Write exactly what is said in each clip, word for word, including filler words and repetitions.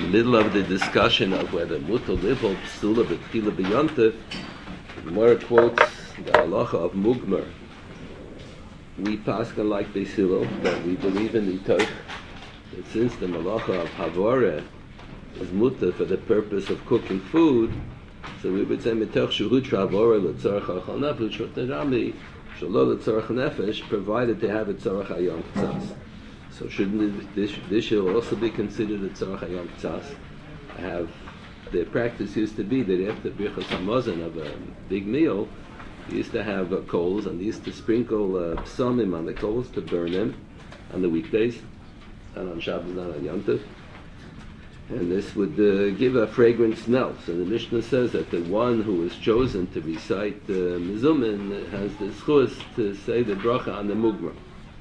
middle of the discussion of whether mutal livol psula b'tchila b'yontif, the Gemara quotes the halacha of mugmer. We paskin like Beis Hillel, that we believe in the Torah, that since the malacha of havore is muta for the purpose of cooking food, so we would say mitoch shuhut havore l'tzorach achal nefesh shorterami shalo l'tzorach nefesh, provided they have a tzorach hayom k'tzas. So shouldn't this this should also be considered a tzorach hayom k'tzas? I have the practice used to be that after birchas hamazon of a big meal, they used to have uh, coals, and they used to sprinkle uh, psamim on the coals to burn them on the weekdays, and on Shabbos and on Yom Tov. And this would uh, give a fragrant smell. So the Mishnah says that the one who is chosen to recite the uh, Mezumin has the schus to say the bracha on the mugmer.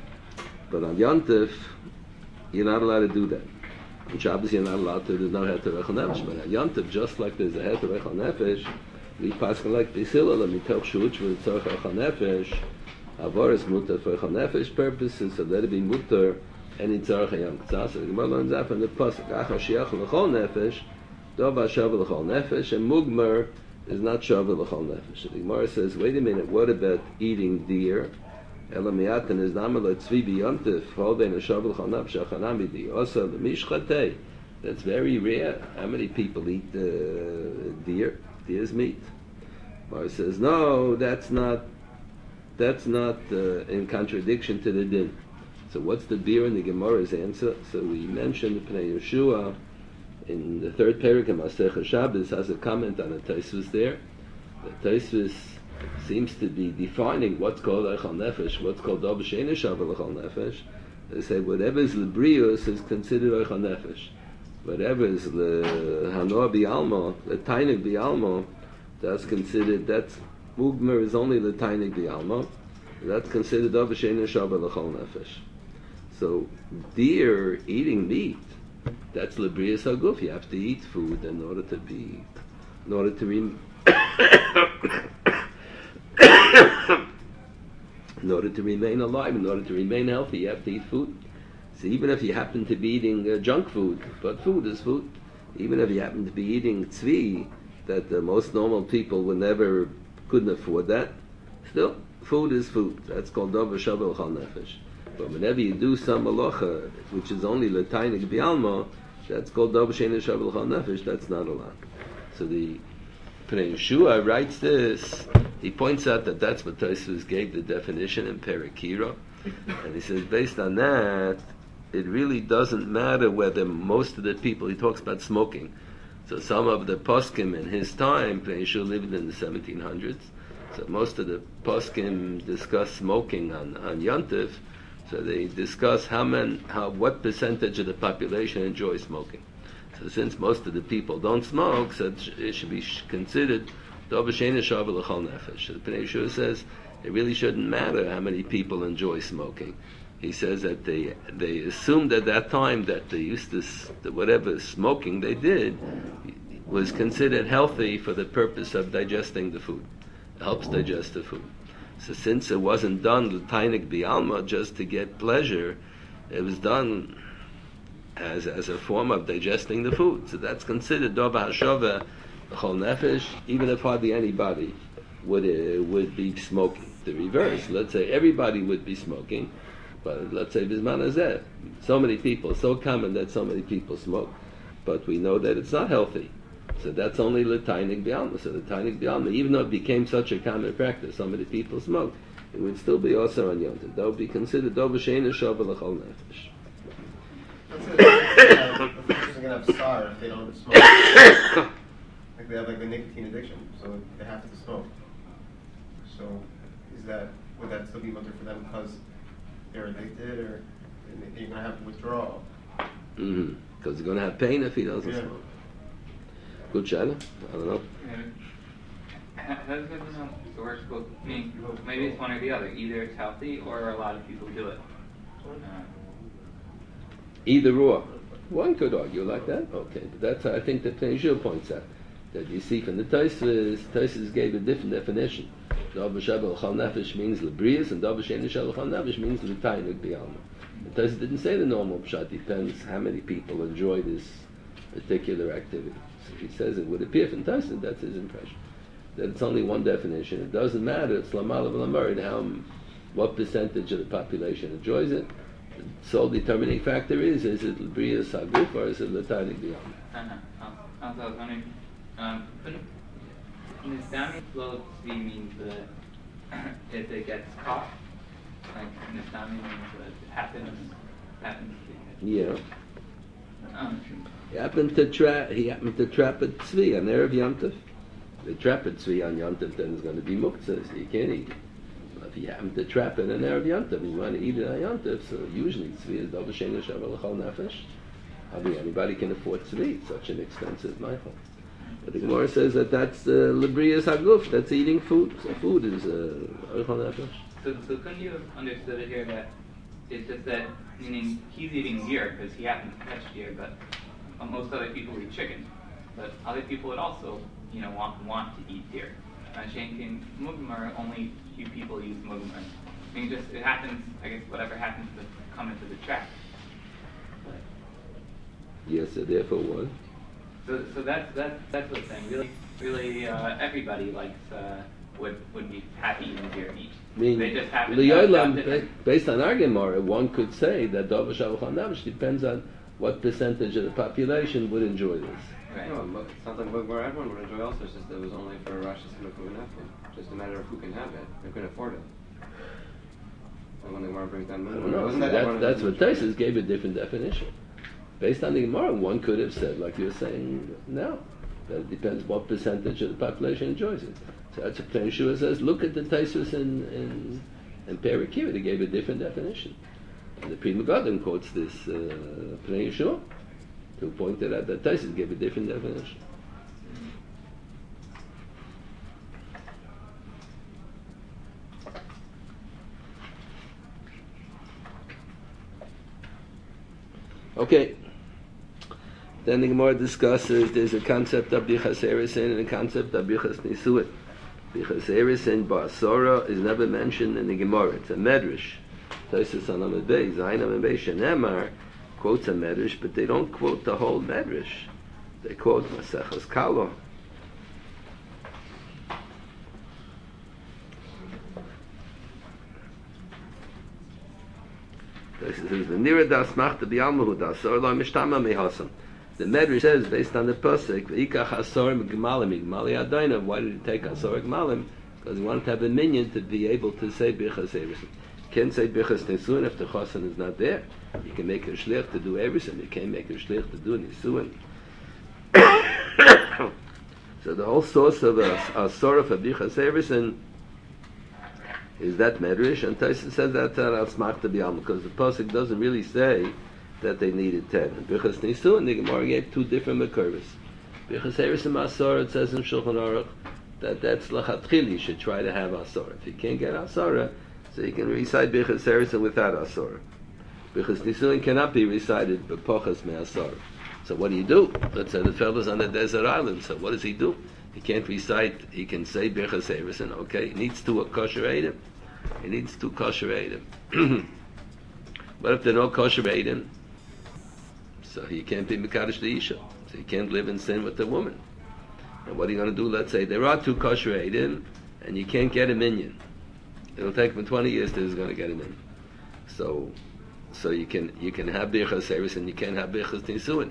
But on Yom Tov, you're not allowed to do that. On Shabbos, you're not allowed to. There's no heter echal nefesh. But on Yom Tov, just like there's a heter echal nefesh, we pass like Beis Hillel, and we tell shuch for the tzorach echal nefesh. Avor is mutar for echal nefesh purposes, so let it be mutar any tzorach hayom k'tzas. So the Gemara learns that from the pasuk achar shiach l'chol nefesh, dova shavu l'chol nefesh, and mugmer is not shavu l'chol nefesh. So the Gemara says, wait a minute, what about eating deer? Elamiatan is namal tzvi b'yontif, holdein a shavu l'chol nefesh achanami di osa l'mishchatei. That's very rare. How many people eat uh, deer? Deer's meat. Gemara says, no, that's not that's not uh, in contradiction to the din. So what's the beer in the Gemara's answer? So we mentioned Pnei Yeshua in the third parak of Masechah Shabbos has a comment on the Tosfos there. The Tosfos seems to be defining what's called Echal Nefesh, what's called Dov She'eino Shavu L'Echal Nefesh. They say whatever is Lebrius is considered Echal Nefesh. Whatever is the Hanor Bialmo, the Tainik Bialmo, that's considered, that's Mugmer is only the Tainik Bialmo. That's considered Dov She'eino Shavu L'Echal Nefesh. So deer eating meat, that's Lebrius Haguf. You have to eat food in order to be, in order to re, in order to remain alive, in order to remain healthy, you have to eat food. So even if you happen to be eating uh, junk food, but food is food, even if you happen to be eating tzvi, that uh, most normal people would never, couldn't afford that, still, food is food. That's called Dov Shavu L'Chol Nefesh. But whenever you do some malacha, which is only Latainik Bialma, that's called Dov She'eino Shavu L'Chol Nefesh, that's not allowed. So the Pnei Yeshua writes this, he points out that that's what Tosfos gave the definition in Perakira, and he says based on that, it really doesn't matter whether most of the people, he talks about smoking. So some of the poskim in his time, Pnei Yeshua lived in the seventeen hundreds, so most of the poskim discuss smoking on, on Yontif, so they discuss how many, how, what percentage of the population enjoys smoking. So since most of the people don't smoke, so it should be considered Dov She'eino Shavu L'Echol Nefesh. So the Pnei Yeshua says it really shouldn't matter how many people enjoy smoking. He says that they they assumed at that time that they used to, that whatever smoking they did was considered healthy for the purpose of digesting the food. It helps digest the food. So since it wasn't done l'tainik bialma just to get pleasure, it was done as as a form of digesting the food. So that's considered dov hashava l'chol nefesh, even if hardly anybody would uh, would be smoking. The reverse, let's say everybody would be smoking, but let's say bisman hazeh, so many people, so common that so many people smoke, but we know that it's not healthy. So that's only l'tainik bialma. So the tainik bialma, even though it became such a common practice, so many people smoke, it would still be also on Yom Tov. That would be considered Dov She'eino Shavu L'Echol Nefesh. Let's say a person's gonna have scar if they don't smoke. Like they have like a nicotine addiction, so they have to smoke. So is that, would that still be mutter for them because they're addicted, or you're gonna have withdrawal? Mm-hmm. Because they're gonna have pain if he doesn't Yeah. smoke. Good shadow. I don't know. How does it work? Well, I mean, maybe it's one or the other. Either it's healthy, or a lot of people do it. Uh, Either or. One could argue like that. Okay, but that's I think that Pnei Yeshua points out that you see from the Tosfos. Tosfos gave a different definition. Dov Shavu L'Echol Nefesh means lebrius, and Dov She'eino Shavu L'Echol Nefesh means l'tainik bialma. The Tosfos didn't say the normal pshat. Depends how many people enjoy this particular activity. So he says it would appear from Tyson, that's his impression. That it's only one definition. It doesn't matter, it's Lamalav Lamarid, how, what percentage of the population enjoys it. The sole determining factor is, is it L'Briya Saguf or is it L'Tainik B'Yom? Uh-huh. Oh, also, I was wondering, um, Nistami Lo Tzvi means that if it gets caught, like Nistami means that it happens, happens to be Yeah. Um, He happened to trap. He happened to trap a tzvi on erev Yontif. They trap a tzvi on Yontif, then it's going to be muktzah, so you can't eat it. But if he happened to trap it on erev Yontif, you want to eat it on Yontif. So usually tzvi is double shena shavar l'chol nefesh. I mean, anybody can afford tzvi. It's such an expensive meichel. But the Gemara says that that's uh, L'Briya Saguf. That's eating food. So food is l'chol uh, nefesh. so, so couldn't you have understood it here that it's just that, meaning he's eating deer because he happens to catch deer, but uh, most other people eat chicken. But other people would also, you know, want want to eat deer. Uh, Shankin Mugmar, only few people use Mugmar. I mean, just it happens. I guess whatever happens to come into the trap. Yes, so therefore what? So, so that's that's that's what I'm saying. Really, really, uh, everybody likes uh, would would be happy eating deer meat. I mean, they just happen to L'Yolam, have ba- based on our Gemara, one could say that Dov Shavachal Namish depends on what percentage of the population would enjoy this. Right. No, but it's not like where everyone would enjoy also, it's just that it was only for Rosh Hashanah Kuganafin. Just a matter of who can have it, who can afford it. And when the Gemara brings down I Moon, don't know. wasn't See, that that, everyone that's what enjoyed it? Taisus gave a different definition. Based on the Gemara, one could have said, like you're saying now, that it depends what percentage of the population enjoys it. So that's what Plain Yeshua says. Look at the Taisus in in, in Perikiva. They gave a different definition. And the Pri Megadim quotes this uh, Plain Yeshua, who pointed out that Taisus gave a different definition. Okay. Then the Gemara discusses there's a concept of Bichas Erisin and a concept of Bichas Nisuit. Bichas Erisin Ba'asora is never mentioned in the Gemara. It's a medrash. Tosas on Amud Beis, Zayin Amud Beis, Shenemar quotes a medrash, but they don't quote the whole medrash. They quote Maseches Kalo. This is the Nira das macht the Bialmahu das or lo mishtama mehasam. The Medrash says based on the pasuk V'ikach Hasorim Gmalim Gmali Adayna. Why did he take Hasorim Gmalim? Because he wanted to have a minion to be able to say Bichas Erisin. Can't say Bichas Nisuin if the Chasan is not there. You can make a shlich to do Erisin. You can't make a shlich to do Nisuin. So the whole source of a, a Sorah for Bichas Erisin is that Medrash, and Tyson says that al smach to biyam because the pasuk doesn't really say that they needed ten. And Bichas Nisuin, the Gemara gave two different makuros. Bichas Erisin Asara, it says in Shulchan Aruch that that's lachatchili. You should try to have Asara. If you can't get Asara, so you can recite Bichas Erisin without Asara. Bichas Nisuin cannot be recited but Pochas me Asara. So what do you do? Let's say the fellow's on a desert island. So what does he do? He can't recite. He can say Bichas Erisin. Okay, he needs to kosher eidim. He needs to kosher eidim. But if there are no kosher eidim, so he can't be mekadosh the isha. So he can't live in sin with the woman. And what are you going to do? Let's say there are two kosher eidim, and you can't get a minion. It'll take him twenty years till he's going to get him in. So, so you can you can have Bichas Erisin, you can't have Bichas Nisuin.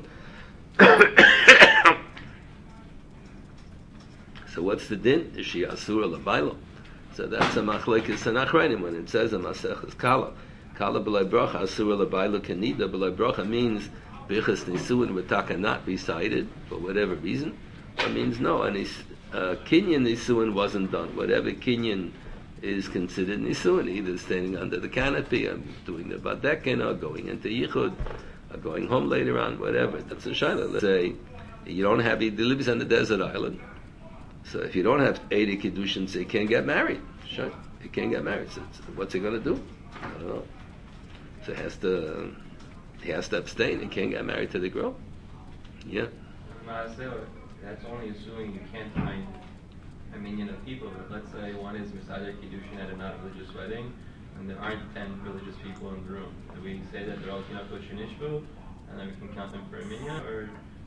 So what's the din? Is she asura lebailo? So that's a machlekes and achreinim when it says a maseches kala. Kala b'lay bracha asura lebailo kenida. B'lay bracha means bichas nisuin witaka not recited for whatever reason. It means no, and his uh, kinyan nisuin wasn't done. Whatever kinyan is considered nisuin, either standing under the canopy, or doing the badekin, or going into yichud, or going home later on, whatever. That's a shayla. Let's say you don't have, he lives on the desert island. So if you don't have eighty kiddushin, so you can't get married. Sure, you can't get married. So what's he going to do? I don't know. So he has to, he has to abstain. He can't get married to the girl. Yeah. That's only assuming you can't find a minion of people. But let's say one is Misader Kiddushin at a not-religious wedding, and there aren't ten religious people in the room. Do we say that they're all Kinot Kosher Nishbu, and then we can count them for a minion, or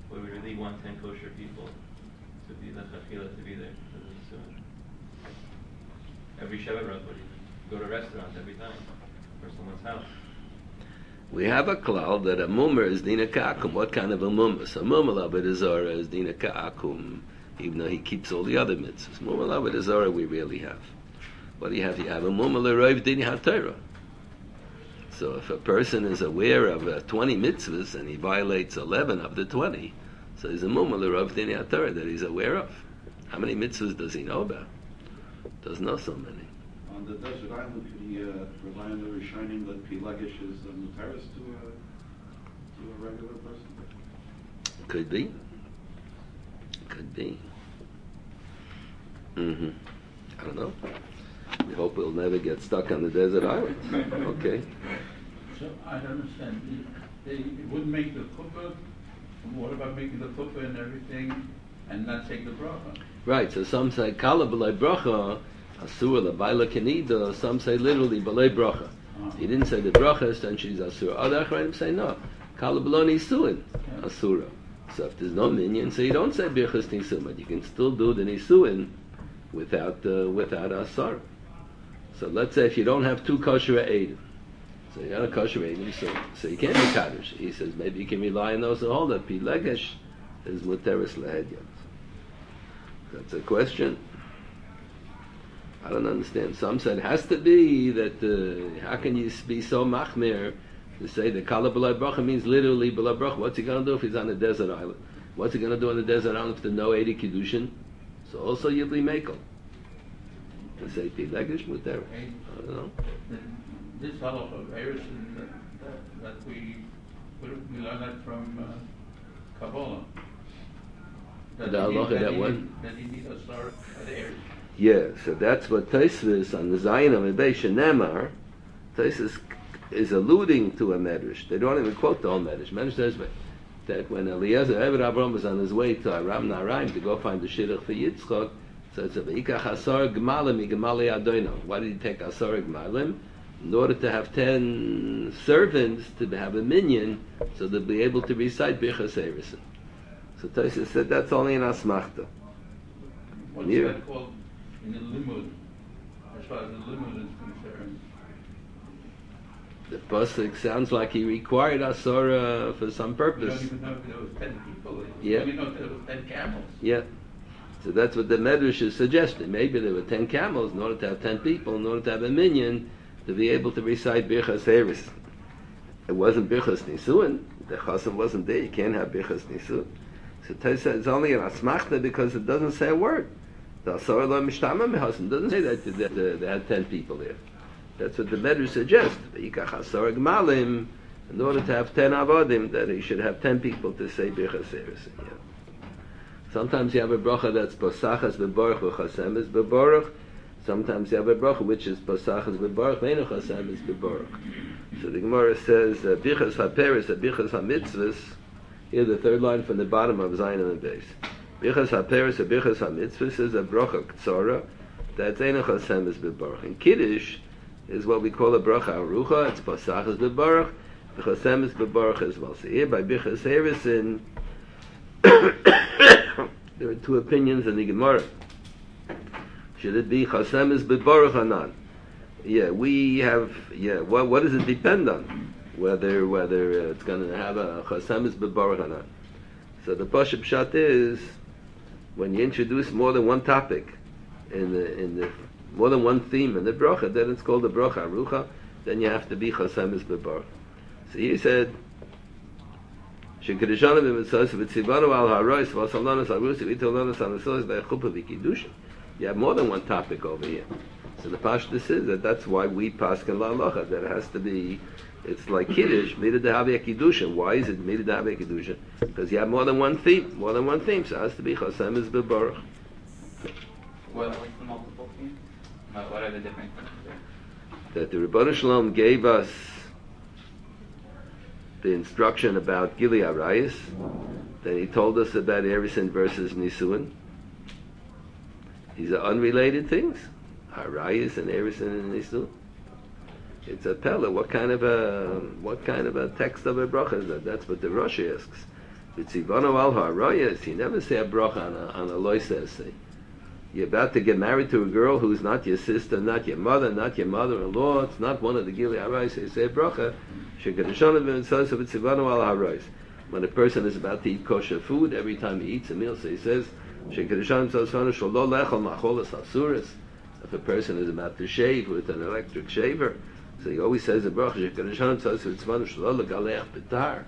where we really want ten kosher people to be the chachila to be there. So every Shabbat Rabbah, you go to a restaurant every time, or someone's house. We have a klal that a mummer is dina ka'akum. What kind of a mummer? So mummer l'abed zara is dina ka'akum, even though he keeps all the other mitzvahs. Mummer l'abed zara we really have. What do you have? You have a mummer l'roiv dina haTorah. So if a person is aware of uh, twenty mitzvahs and he violates eleven of the twenty, so he's a mummer l'roiv dina haTorah that he's aware of. How many mitzvahs does he know about? Doesn't know so many. On the desert island, could he uh, rely on the Rishonim that Pilegish is uh, Mutaris to, uh, to a regular person? Could be. Could be. Mm-hmm. I don't know. We hope we'll never get stuck on the desert island. Okay. So I don't understand. They wouldn't make the chuppah. What about making the chuppah and everything, and not take the bracha? Right. So some say kala b'lei bracha, asur l'bayla kenida. Some say literally b'lei bracha. Uh-huh. He didn't say the bracha, then she's asur. Other achranim say no. Kala b'lo nisuin, asura. So if there's no minyan, so you don't say birchas nisuin, but you can still do the nisuin without uh, without asar. So let's say if you don't have two kosher eidim, so you got a kosher eidim, so so you can't be kaddish. He says maybe you can rely on those who hold that pilegesh is muteris lehedyot. That's a question. I don't understand. Some said it has to be that. Uh, how can you be so machmir to say that kala b'lai bracha means literally b'lai bracha? What's he going to do if he's on a desert island? What's he going to do on the desert island if there's no eighty kiddushin? So also yibli mekel. To say pilegesh muter. I don't know. This halacha of Erison that, that, that we we learn that from uh, Kabbalah. That The he need- halacha that he what? need- That he need a star at Erison. Yeah, so that's what Tosfos on the Zayin of Mebei Shenemar, Tosfos is alluding to a medrash. They don't even quote the whole medrash. Medrash says that when Eliezer Eved Avram was on his way to Aram Naraim to go find the shidduch for Yitzchak, so it's a V'ikach Asar Gmalim Igamali Adoino. Why did he take Asar Gmalim? In order to have ten servants to have a minyan, so they'll be able to recite Birchas Erison. So Tosfos said that's only an asmachta. What's Yeah. that called in the limud? As far as the limud is concerned. The pasuk sounds like he required Asara for some We purpose. don't even know if there was ten people. Yeah. We know if there was ten camels. Yeah. So that's what the Medrash is suggesting. Maybe there were ten camels in order to have ten people, in order to have a minyan, to be able to recite Birchas Eris. It wasn't Birchas Nisuin. The Chasam wasn't there. You can't have Birchas Nisuin. So Tosfos it's only an asmachta because it doesn't say a word. The Asara lo mishtama mehasim doesn't say that they, they, they had ten people there. That's what the Medrash suggests. V'yikach Asara Gmalim, in order to have ten avodim, that he should have ten people to say Birchas Eris. Yeah. Sometimes you have a bracha that's posachas bebaruch v'chasemes bebaruch. Sometimes you have a bracha which is posachas bebaruch ve'enu chasemes bebaruch. So the Gemara says bichas haperes, bichas hamitzvos. Here the third line from the bottom of Zayin and base. Bichas haperes, bichas hamitzvos is a bracha ktsara that's einu chasemes bebaruch. And Kiddush is what we call a bracha arucha. It's posachas bebaruch, v'chasemes bebaruch as well. So here by bichas herisin. There are two opinions in the Gemara. Should it be Chasemes Bebaruch or not? Yeah, we have. Yeah, what what does it depend on? Whether whether uh, it's going to have a Chasemes Bebaruch or not. So the Pashup Pshat is when you introduce more than one topic in the in the more than one theme in the bracha, then it's called the bracha arucha. Then you have to be Chasemes Bebaruch. So he said. You have more than one topic over here. So the Pashtus is that that's why we paskin la'alacha, that it has to be, it's like Kiddush, Mida Dehavia Kiddusha. Why is it Mida Dehavia Kiddusha? Because you have more than one theme, more than one theme, so it has to be Chasemes Bebaruch. What, what's the multiple themes? What what are the different things there? That the Rebbeinu Shalom gave us the instruction about Gili Arayis, then he told us about Erison versus Nisuin. These are unrelated things. Arayis and Erison and Nisuin. It's a pella. What kind of a what kind of a text of a bracha is that? That's what the Rosh asks. V'tzivano al ha'arayas, you never say a bracha on a, on a loisa essay. You're about to get married to a girl who's not your sister, not your mother, not your mother-in-law, it's not one of the Gili Harayis, so you say a bracha, Shekadashana v'mitzvah v'tzivano al ha'arayas. When a person is about to eat kosher food, every time he eats a meal, so he says, Shekadashana v'tzivano shalo lechol macholas hasuras. If a person is about to shave with an electric shaver, so he always says a bracha, Shekadashana v'tzivano shalo legalech pitar.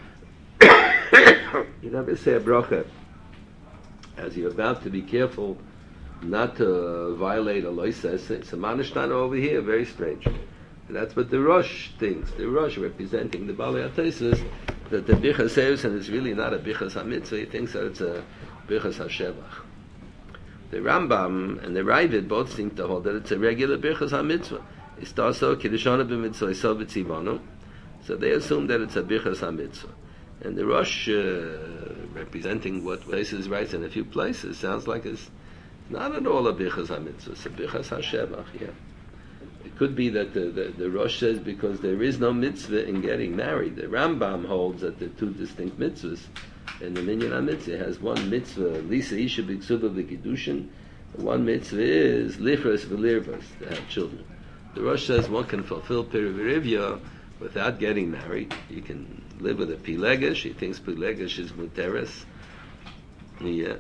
You never say a bracha as you're about to be careful not to violate a loisa. It's a manishtana over here, very strange. And that's what the Rosh thinks. The Rosh, representing the Balei HaTosfos, that the Bichas Eivus, and it's really not a Bichas HaMitzvah, he thinks that it's a Bichas HaShevach. The Rambam and the Ravid both seem to hold that it's a regular Bichas HaMitzvah. It's also Kiddushana b'mitzvah so v'tzivanu. So they assume that it's a Bichas HaMitzvah. And the Rosh, uh, representing what places writes in a few places, sounds like it's not at all a Bichas HaMitzvah, it's a Bichas HaShevach, yeah. It could be that the, the, the Rosh says because there is no mitzvah in getting married. The Rambam holds that there are two distinct mitzvahs. And the Minyan HaMitzvah has one mitzvah, Lisa Isha B'Ksuba B'Kiddushin. One mitzvah is Lifras V'Lirvas, to have children. The Rosh says one can fulfill Pirivirivya without getting married. You can live with a Pilegesh. He thinks Pilegesh is Muteres. Yeah.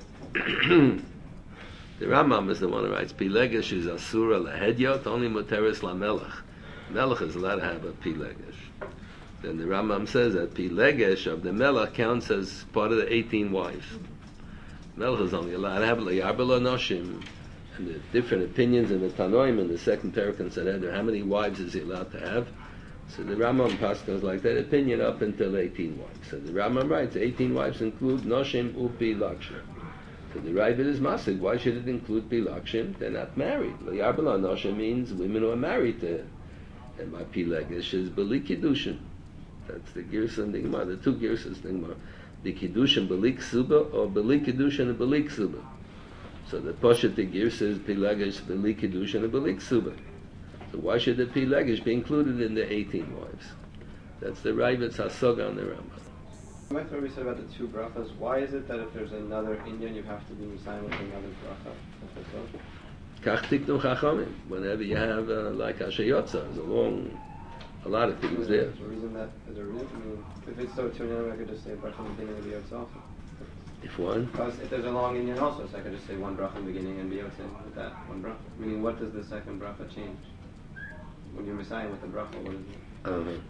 The Rambam is the one who writes, Pilegesh is Asura Lahedyot, only Muteres La Melech. Melech is allowed to have a Pilegesh. Then the Rambam says that Pilegesh of the Melech counts as part of the eighteen wives. Melech is only allowed to have L'Yarbel Noshim. And the different opinions in the Tanoim in the second Perek and Sanhedrin, how many wives is he allowed to have? So the Rambam Paskas like that opinion up until eighteen wives. So the Rambam writes, eighteen wives include Noshim Upi Lakshim. So the Ravid is Masig, why should it include Pilakshim? They're not married. L'Yarbel Noshim means women who are married to him. And my Pilegesh is B'li Kiddushin. That's the Girsa and the Gemara, the two Girsas in the Gemara. The Kiddushin B'li Ksuba or B'li Kiddushin and B'li Ksuba. So the Poshet the Girsa is Pilegesh B'li Kiddushin and B'li Ksuba. So why should the Pilegesh be included in the eighteen wives? That's the Ravid's Hasoga on the Rambam. What we said about the two brachas, why is it that if there's another Indian, you have to be Messiah with another bracha? Kach tiknu chachamim. Whenever you have uh, like Ashayotza, there's a long, a lot of things there. Is there a reason that, is there a reason? I mean, if it's so tuned, I could just say bracha in the beginning of the Yotza also. If one? Because if there's a long Indian also, so I could just say one bracha in the beginning and be Yotza with that one bracha. Meaning, what does the second bracha change? When you're Messiah with the bracha, what is it? Uh,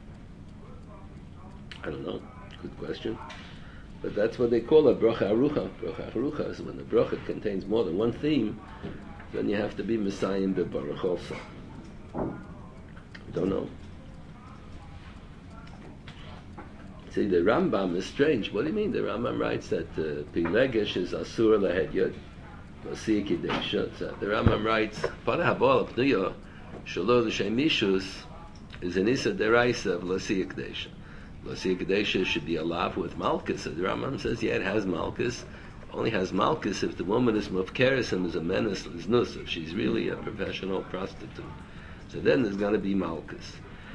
I don't know. Good question. But that's what they call a bracha arucha. Bracha arucha is when the bracha contains more than one theme, then you have to be Messiah in the Baruch also. Don't know. See, the Rambam is strange. What do you mean? The Rambam writes that uh, Pilegesh is Asur Lahedyot, L'Siyah Kidesha. The Rambam writes, Para Habal Pnuyo, Shalo L'Shem Mishus, is an Issa Deraisa of L'Siyah Kidesha. L'Siyah Kidesha should be alive with Malchus. So the Rambam says, yeah, it has Malchus. Only has Malchus if the woman is Mufkeres and is a menace Liznus, if she's really a professional prostitute. So then there's going to be Malchus.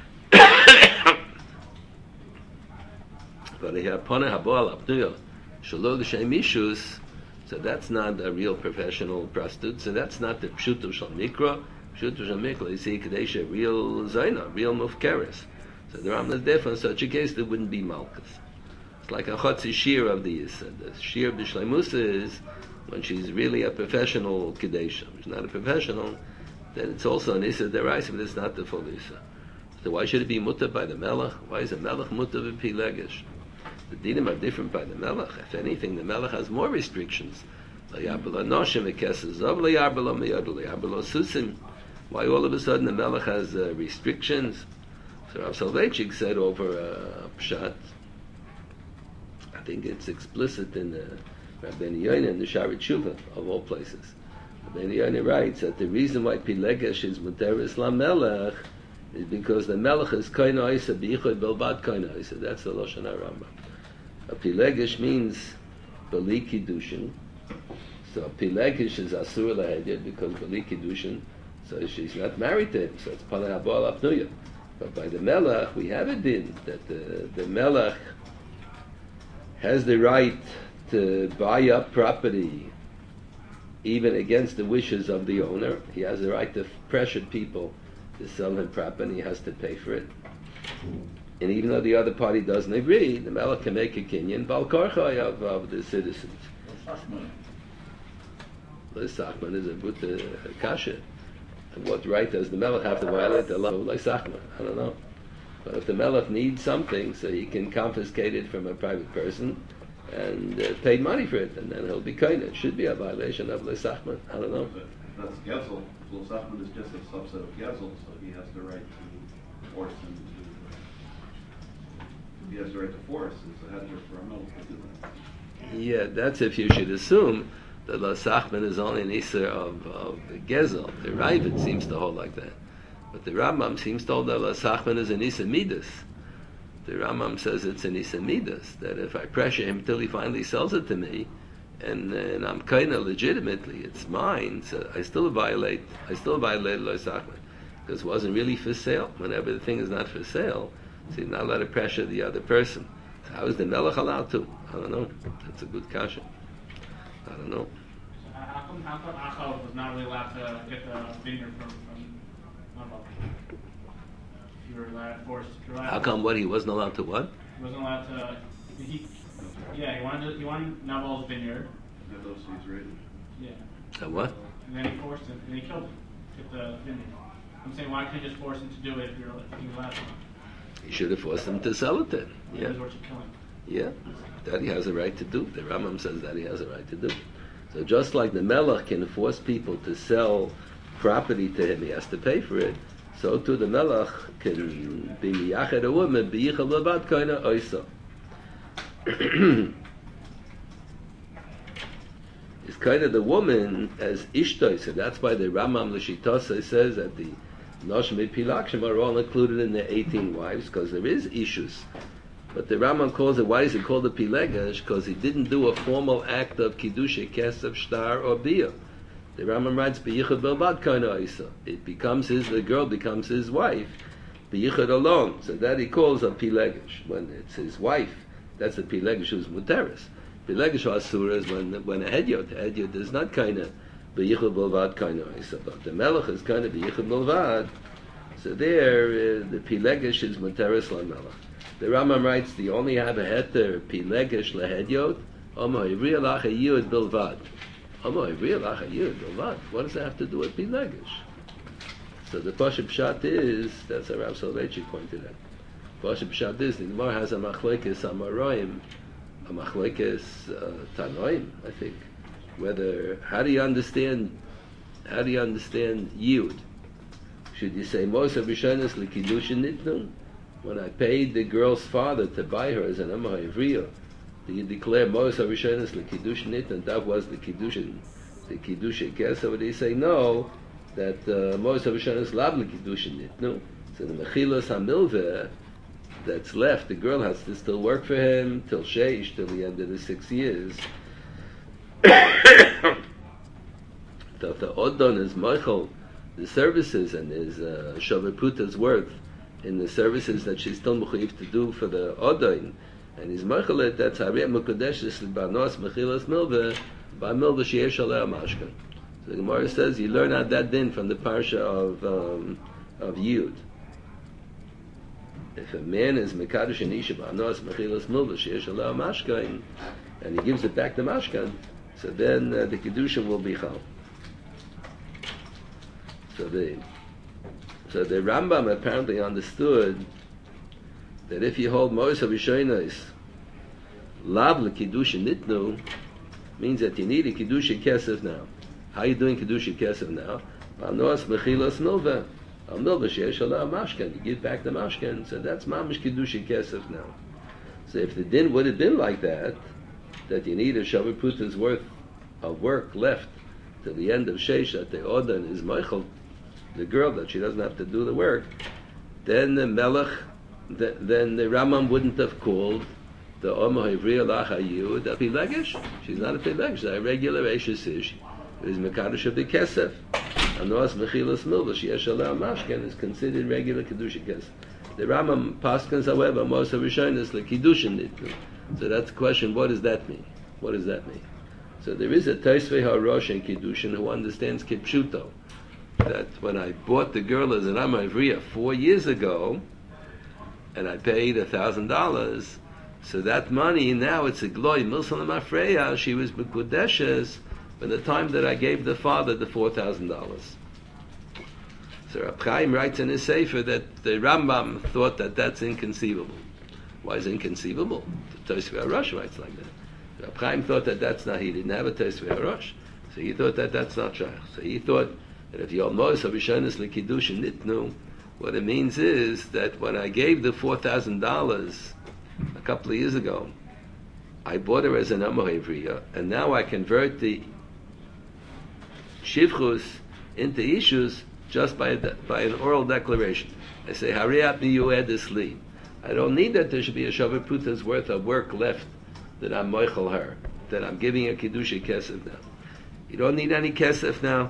But here, Pana Habal Abduyo, Shalo L'Shem Mishus, so that's not a real professional prostitute. So that's not the Pshuto Shal Mikra. Pshuto Shal Mikra, you see, Kadesha, real Zaina, real Mufkeres. So the Rambam is different. In such a case, there wouldn't be Malchus. It's like a Chotzi Shir of the Yisad. The Shir B'Shleimusa is when she's really a professional Kadesha. If she's not a professional, then it's also an Issa Deraisa, but it's not the full Issa. So why should it be Mutter by the Melech? Why is a Melech Mutter B'Pilegesh? The dinim are different by the Melech. If anything, the Melech has more restrictions. Why all of a sudden the Melech has uh, restrictions? So Rav Soloveitchik said over uh, Pshat, I think it's explicit in uh, Rabbeinu Yonah in the Sharet Shuvah, of all places. Rabbeinu Yonah writes that the reason why Pilegesh is Muteres LaMelech is because the Melech is Koina Isa, B'ichoi Belvad Koina Isa. That's the Lashon HaRambam. A Pilegesh means Bali Kiddushin. So Pilegesh is Asur Lahedyot because Bali Kiddushin, so she's not married to him, so it's Panei Habal Apnuya. But by the Melech, we have a din that the, the Melech has the right to buy up property even against the wishes of the owner. He has the right to pressure people to sell him property. He has to pay for it. And even though the other party doesn't agree, the Melech can make a kinyan bal korchai of, of the citizens. L'sachman is a good uh, kasha. And what right does the Melech have to violate the law of l'sachman? I don't know. But if the Melech needs something, so he can confiscate it from a private person and uh, paid money for it, and then he'll be kind. It should be a violation of l'sachman. I don't know. That's Gezel. L'sachman is just a subset of Gezel, so he has the right to force him to. He has the right to force. It's a hedger for a Melech to do that. Yeah, that's if you should assume that l'sachman is only an iser of, of Gezel. The Ravid seems to hold like that. But the Rambam seems to hold that l'sachman is an iser midas. The Rambam says it's an iser midas, that if I pressure him till he finally sells it to me, and, and I'm kind of legitimately, it's mine, so I still violate, I still violate l'sachman, because it wasn't really for sale. Whenever the thing is not for sale, so you're not allowed to pressure the other person. So how is the Melech allowed to? I don't know. That's a good kasha. I don't know. So how come, how come Achav was not really allowed to get the vineyard from, from Nabal? If you were allowed, forced, if you were allowed How come what? He wasn't allowed to what? He wasn't allowed to, he, yeah, he wanted to, he wanted Nabal's vineyard. Have those seeds raided. Yeah. So what? And then he forced him, and he killed him, took the vineyard. I'm saying, why can't you just force him to do it if you're, if you're allowed to? He should have forced him to sell it then. Yeah. That is what you're killing. Yeah. That he has a right to do. The Rambam says that he has a right to do. So just like the Melech can force people to sell property to him, he has to pay for it. So too the Melech can be miyached a woman, biyichel levad koina oisa. It's kind of the woman as ishtoi, so that's why the Rambam L'shitasa says that the Noshim Pilakshim are all included in the eighteen wives, because there is issues. But the Rambam calls it, why is it called a Pilegesh? Because he didn't do a formal act of Kiddusha, Kesef, Shtar, or Bia. The Rambam writes, B'yichud belvad koina isa. It becomes his, the girl becomes his wife, B'yichud alone. So that he calls a Pilegesh. When it's his wife, that's a Pilegesh who's Muteris. Pilegesh Asura is when, when a Hedyot, a Hedyot is not kind of B'yichud belvad koina isa. But the Melech is kind of B'yichud belvad. So there, uh, the Pilegesh is Muteris la Melech. The Rambam writes, "The only have a heter pilegesh lehedyot, omo ivri alach yud bilvad." Omo ivri alach yud bilvad. What does that have to do with pilegesh? So the Pashup Pshat is, that's how Rav Soloveitchik pointed out. Pashup Pshat is the Gemara has a machlekes amaroim, a machlekes uh, tanoim. I think whether how do you understand how do you understand yud? Should you say most of Rishonos lekidushin nitnu? When I paid the girl's father to buy her as an Amma Ivriya, do you declare Mos HaRishonos LeKiddush Nit, and that was the Kiddushin, the Kiddush Ekes? Or do you say no, that uh, Mos HaRishonos Lab LeKiddush Nit? No. So the Mechilas HaMilveh that's left, the girl has to still work for him till Sheish, till the end of the six years. So if the Odon is Michael, the services and his uh, Shavar Puta's worth, in the services that she's still mechuyev to do for the Odain, and he's mechalet, that's Hariyah Mekudeshes Banos Mechilas Milveh by Milveh Sheyesh Aleh Mashkan. So the Gemara says you learn out that din from the parsha of um, of Yud. If a man is Mekadosh and Isha Banos Mechilas Milveh Sheyesh Aleh Mashkan, and he gives it back to Mashkan, so then uh, the Kedusha will be Chal. So the So the Rambam apparently understood that if you hold Mos HaRishonos Lav LeKiddush Nitnu, means that you need a Kiddush Kesef now. How are you doing Kiddush Kesef now? Banos Mechilas Milveh. Al Milveh Sheyesh Aleh Mashkan. You give back the Mashkan, so that's Mamish Kiddush Kesef now. So if the din would have been like that, that you need a Shavar Puta's worth of work left till the end of Sheish, that the Odan is Meichel, the girl, that she doesn't have to do the work, then the Melech, the, then the Rambam wouldn't have called the Omo Ivriya Lach HaYud a Pilegesh. She's not a Pilegesh, she's a regular Eshes Ish. It is Mekadosh of the Kesef. Anos Mechilas Milveh Sheyesh Aleh Mashkan is considered regular Kedusha Kesef. The Rambam Paskins, however, Mos HaRishonos LeKidushin Nitnu. So that's the question, what does that mean? What does that mean? So there is a Tosfei HaRosh in Kiddushin who understands Kipshuto, that when I bought the girl as an Amma Ivriya four years ago, and I paid a thousand dollars, so that money, now it's a gloy, Milsalam Afreya, she was Bekudeshes, by the time that I gave the father the four thousand dollars. So Rab Chaim writes in his Sefer that the Rambam thought that that's inconceivable. Why is it inconceivable? The Tosfei HaRosh writes like that. Rab Chaim thought that that's not, he didn't have a Tosfei HaRosh, so he thought that that's not shaykh. So he thought that if Yom Mos HaRishonos LeKiddushin Nitnu, what it means is that when I gave the four thousand dollars a couple of years ago, I bought her as an Amma Ivriya, and now I convert the Shivchus into Ishus just by, a, by an oral declaration. I say, Hariat miyued isli. I don't need that there should be a Shavar Puta's worth of work left that I'm moichel her, that I'm giving a Kiddusha Kesef now. You don't need any Kesef now.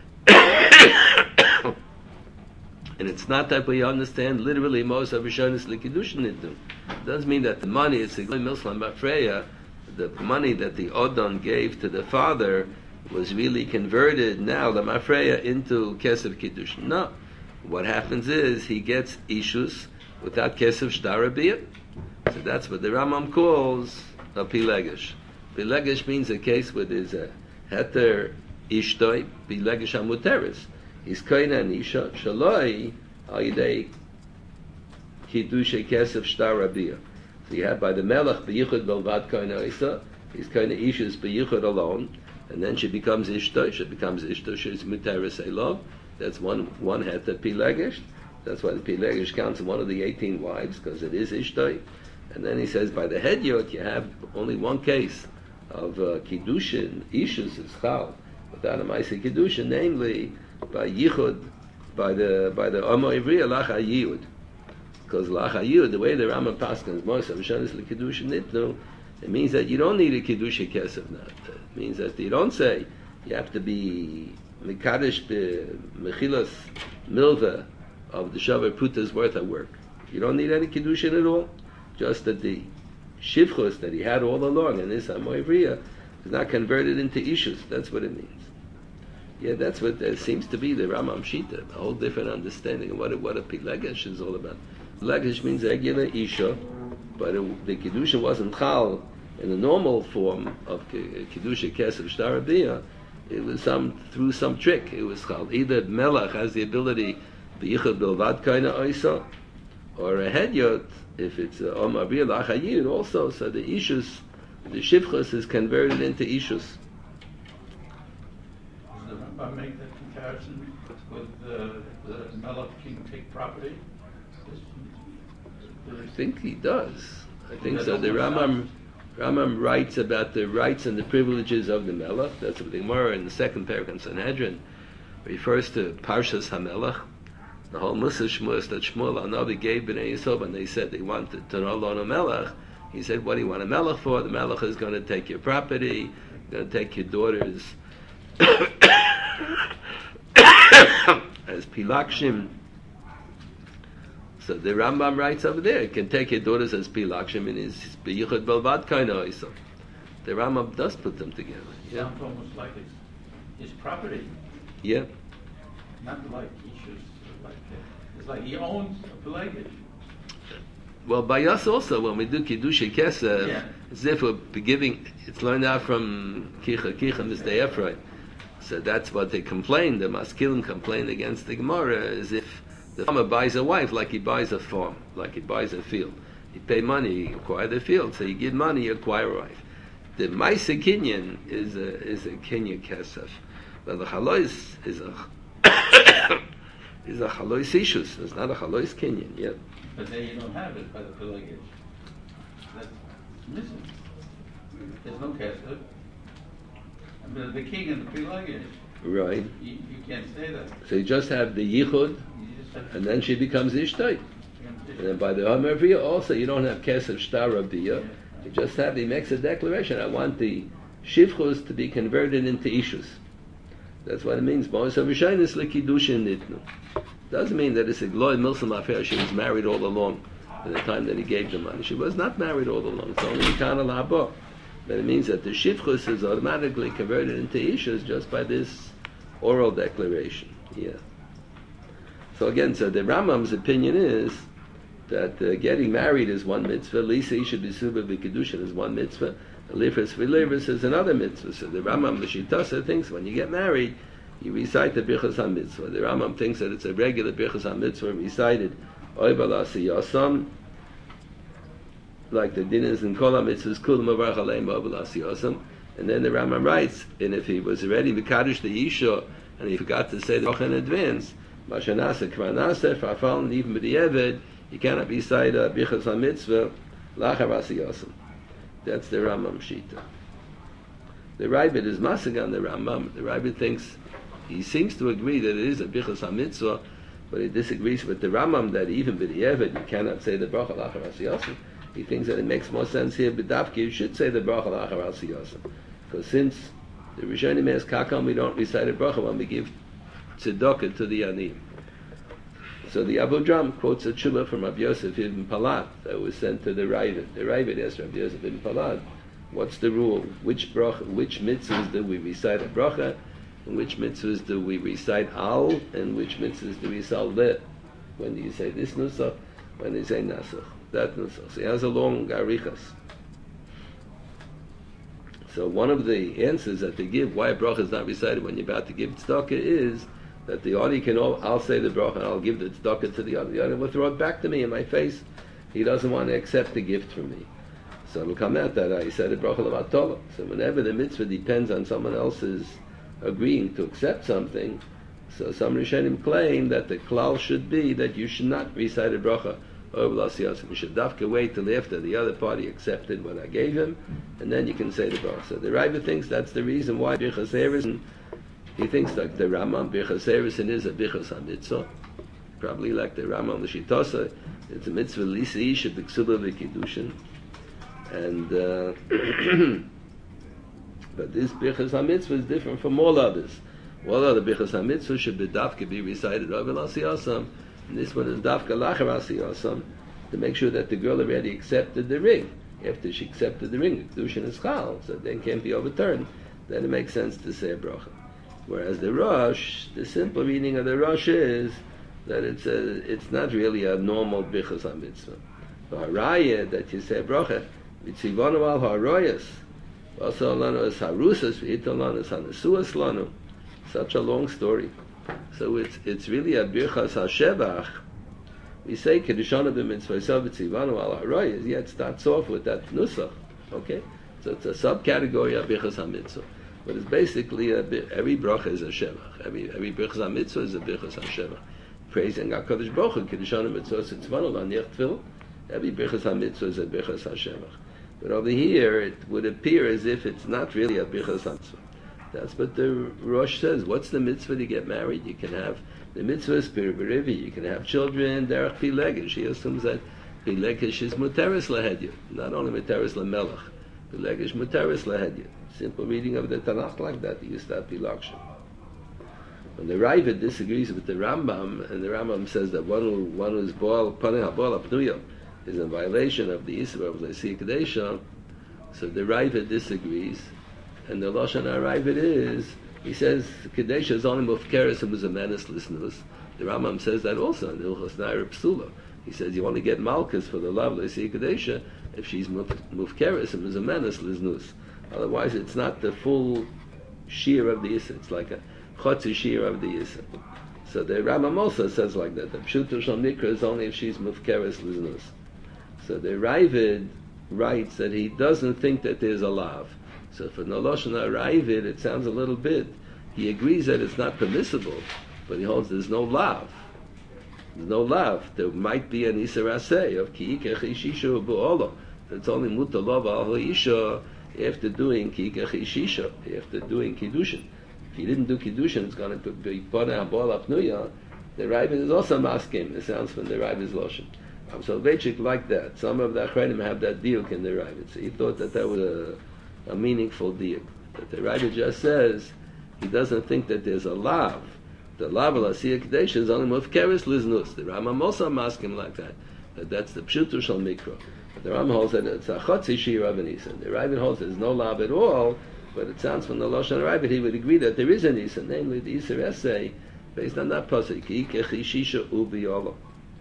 And it's not that we understand literally most of Rishonis L'Kiddushin Nidnu. It doesn't mean that the money, it's the Milslam Bafreya, the money that the Odon gave to the father was really converted now, the Mafreya, into Kesef Kiddushin. No. What happens is he gets Ishus without Kesef Shtarabiyah. So that's what the Rambam calls a Pilegesh. Pilegesh means a case where there's a Heter Ishtoi, Pilegesh HaMuteris. He's Koina and Isha, Shaloi, Al-Yidei Kiddusha Kesef Shtarabiyah. So you have by the Melech, B'yichud Belvad Koina Isa, he's Koina Ishus B'yichud alone, and then she becomes Ishto, she becomes Ishto, she's Muteris Elov. That's one one Heter Pilegesh. That's why the Pilegesh counts one of the eighteen wives, because it is Ishtoi. And then he says, by the head yot, you have only one case of uh, Kiddushin, Ishus is Chal, without a Maisa Kiddushin, namely by Yichud, by the by the Amma Ivriya Lach HaYiyud. Because Lach HaYiyud, the way the Rambam Paskins, Moshe Vishonis L'Kiddushin Nitnu, it means that you don't need a Kiddusha Kesef now. It means that you don't say you have to be Mekadesh Mechilas Milva of the Shavar Puta's worth of work. You don't need any Kiddushin at all. Just that the Shivchus that he had all along in this Amma Ivriya is not converted into Ishus. That's what it means. Yeah, that's what there seems to be the Rambam Shita, a whole different understanding of what a, what a Pilegesh is all about. Pilegesh means regular Isha, but it, the Kiddusha wasn't Chal in the normal form of Kiddusha Kesef Shtarabiyah. It was some through some trick. It was Chal. Either Melech has the ability B'yichud Bilvad Kaina Isa, or a Hedyot, if it's a Om Avir Lach HaYiyud also, so the Ishus, the Shivchus is converted into Ishus. I make that comparison with uh, the Melech King take property? I think he does. I think so. The Rambam, Rambam writes about the rights and the privileges of the Melech. That's what the Gemara in the second paragraph in Sanhedrin refers to Parshas HaMelech. The whole Musa Shmuel that Shmuel Hanavi gave Bnei Yisov, and they said they wanted to know a Melech. He said, what do you want a Melech for? The Melech is going to take your property, going to take your daughters as Pilakshim. So the Rambam writes over there, it can take your daughters as Pilakshim in his B'yichud Belvad Kaina Isa. The Rambam does put them together. Yeah. Sounds almost like it's his property. Yeah. Not like he should, like, uh, it's like he owns a Pilegesh. Well, by us also, when we do Kiddusha Kesef, Yeah. as if we're giving, it's learned out from Kicha Kicha Mister Ephraim. So that's what they complain, the Maskilim complained against the Gemara, as if the farmer buys a wife like he buys a farm, like he buys a field. You pay money, you acquire the field, so you give money, you acquire a wife. The Maisa Kinyan is a, is a Kinyan Kesef. But the Chalois is a is a Chalois Ishus, it's not a Chalois Kinyan, yeah. But then you don't have it by the Pilegesh. That's missing. There's no Kesef. But the king and the Pilegesh, Right. you, you can't say that. So you just have the Yichud, You just have to and then she becomes Ishtay. And then by the Hamerviyah also, you don't have Kesef Shtar Rabiyah. You just have, he makes a declaration, I want the Shivchus to be converted into Ishus. That's what it means. Ma'os HaRishonos L'Kiddushin Nitnu. Doesn't mean that it's a Gloy Milsam Affair, she was married all along. at the time that he gave the money. She was not married all along. It's only Kana Labo. But it means that the Shifchus is automatically converted into Ishus just by this oral declaration. Yeah. So again, so the Rambam's opinion is that uh, getting married is one mitzvah, Lisa Isha B'Suba B'Kedushin is one mitzvah, Lifras V'Livras is another mitzvah. So the Rambam, the Shitasa, thinks when you get married, you recite the Birchas HaMitzvah. The Rambam thinks that it's a regular Birchas HaMitzvah recited, Oy Balasi Yasam, like the din is in Kol HaMitzvahs, Kul Mavarch Aleim Oy Balasi Yasam. And then the Rambam writes, and if he was already Mekadosh the Isha, and he forgot to say the bracha in advance, Mashanasa Kvanasa, Farfal, and even with the Eved, you cannot recite a Birchas HaMitzvah, Lachar Asi Yasam. That's the Rambam Shita. The Raibid is masig on the Rambam. The Raibid thinks, he seems to agree that it is a Birchas HaMitzvah, but he disagrees with the Rambam that even with the Eved you cannot say the bracha Lachar Asi Yasam. He thinks that it makes more sense here, B'davki, you should say the bracha Lachar Asi Yasam. Because since the Rishonim is Kakam, we don't recite a bracha when we give tzedakah to the Aniyim. So the Abu Dram quotes a tshuva from Rabbi Yosef ibn Palat that was sent to the Ravid. The Ravid asked Rabbi Yosef ibn Palat, what's the rule? Which bracha, which mitzvahs do we recite a bracha, and which mitzvahs do we recite al, and which mitzvahs do we recite le? When do you say this nusach? When do you say nasach? That nusach. So he has a long arichas. So one of the answers that they give why a bracha is not recited when you're about to give tzedakah is that the Adi can all, I'll say the bracha and I'll give the tzedakah to the Adi. The Adi will throw it back to me in my face. He doesn't want to accept the gift from me. So it'll come out that I said a bracha l'vatolo. So whenever the mitzvah depends on someone else's agreeing to accept something, so some Rishonim claim that the klal should be that you should not recite a bracha over l'asiyas. You should dafka wait till after the other party accepted what I gave him, and then you can say the bracha. So the Rebbe thinks that's the reason why Birchas Erison, he thinks like the Rambam, Birchas Erison is a Birchas HaMitzvah, probably like the Rambam L'Shitasa, it's a mitzvah Lisa Isha B'Ksuba B'Kiddushin, and uh, but this Birchas HaMitzvah is different from all others. All other Birchas HaMitzvah should be dafka be recited over l'asiyasam, and this one is dafka lachar asiyasam, to make sure that the girl already accepted the ring. After she accepted the ring, the kedushin is chal, so then can't be overturned. Then it makes sense to say a bracha. Whereas the Rosh, the simple meaning of the Rosh is that it's a, it's not really a normal Birchas HaMitzvah. The haraya that you say a bracha, mitzivonu al haroyas, also lanu es harusas, v'hiton lanu es hanesuas lanu. Such a long story. So it's it's really a Birchas HaShevach. We say Kedushaну b'mitzvaysav v'tzivanu al haroyas, yet it starts off with that nusach. Okay? So it's a subcategory of Birchas HaMitzvah. But it's basically a, every bracha is a shevach. Every every Birchas HaMitzvah is a Birchas HaShevach. Praising HaKadosh Baruch Hu, Kedushaну mitzvah tzivanu l'aniach tefillah. Every Birchas HaMitzvah is a Birchas HaShevach. But over here, it would appear as if it's not really a Birchas HaMitzvah. That's what the Rosh says. What's the mitzvah to get married? You can have the mitzvah is Piribirivi. You can have children, derech Pilegish. He assumes that Pilegish is muteris lahedya, not only muteris lamelech. Pilegish muteris lahedya. Simple reading of the Tanakh like that, you start Pilaksha. When the Ravid disagrees with the Rambam, and the Rambam says that one who, one who's boal, panei habal apnuya, is in violation of the Isra of L'Siyah Kadesha, so the Ravid disagrees, and the Lashon HaRavid is, he says, Kadesha is only mufkeres and was a menace listeners. The Rambam says that also in Hilchos Naira Psula. He says you only get Malkus for the love of L'Siyah Kadesha if she's mufkeres and was a menace listeners. Otherwise, it's not the full shear of the Issa. It's like a chotzi shear of the Issa. So the Rambam also says like that. The Pshuto Shal Mikra is only if she's mufkeres liznus. So the Ravid writes that he doesn't think that there's a lav. So for Noloshon HaRavid, it sounds a little bit. He agrees that it's not permissible, but he holds there's no lav. There's no lav. There might be an Isser Aseh of Ki Ikech Ishisha Bu'olo. It's only Mutalov Al Isha after doing Kikach Ishisha, after doing Kiddushin. If he didn't do Kiddushin, it's going to be Panei Habal Apnuya. The Ravid is also masking. It sounds from the Ravid's Lashon. Um, so Vechik like that. Some of the Achrenim have that diuk in the Ravid. So he thought that that was a, a meaningful diuk. But the Ravid just says he doesn't think that there's a lav. The lav of L'Siyah Kadesha is only mufkeres liznus. The Rambam also masking like that. That that's the pshutu shel mikra. But the Ram holds that it's a chotzi shir of an isan. The Ravid holds there's no lav at all, but it sounds from the Lashon Ravid he would agree that there is an isan, namely the Isser Essay, based on that pasuk. Ki kechishisha ubiyolo.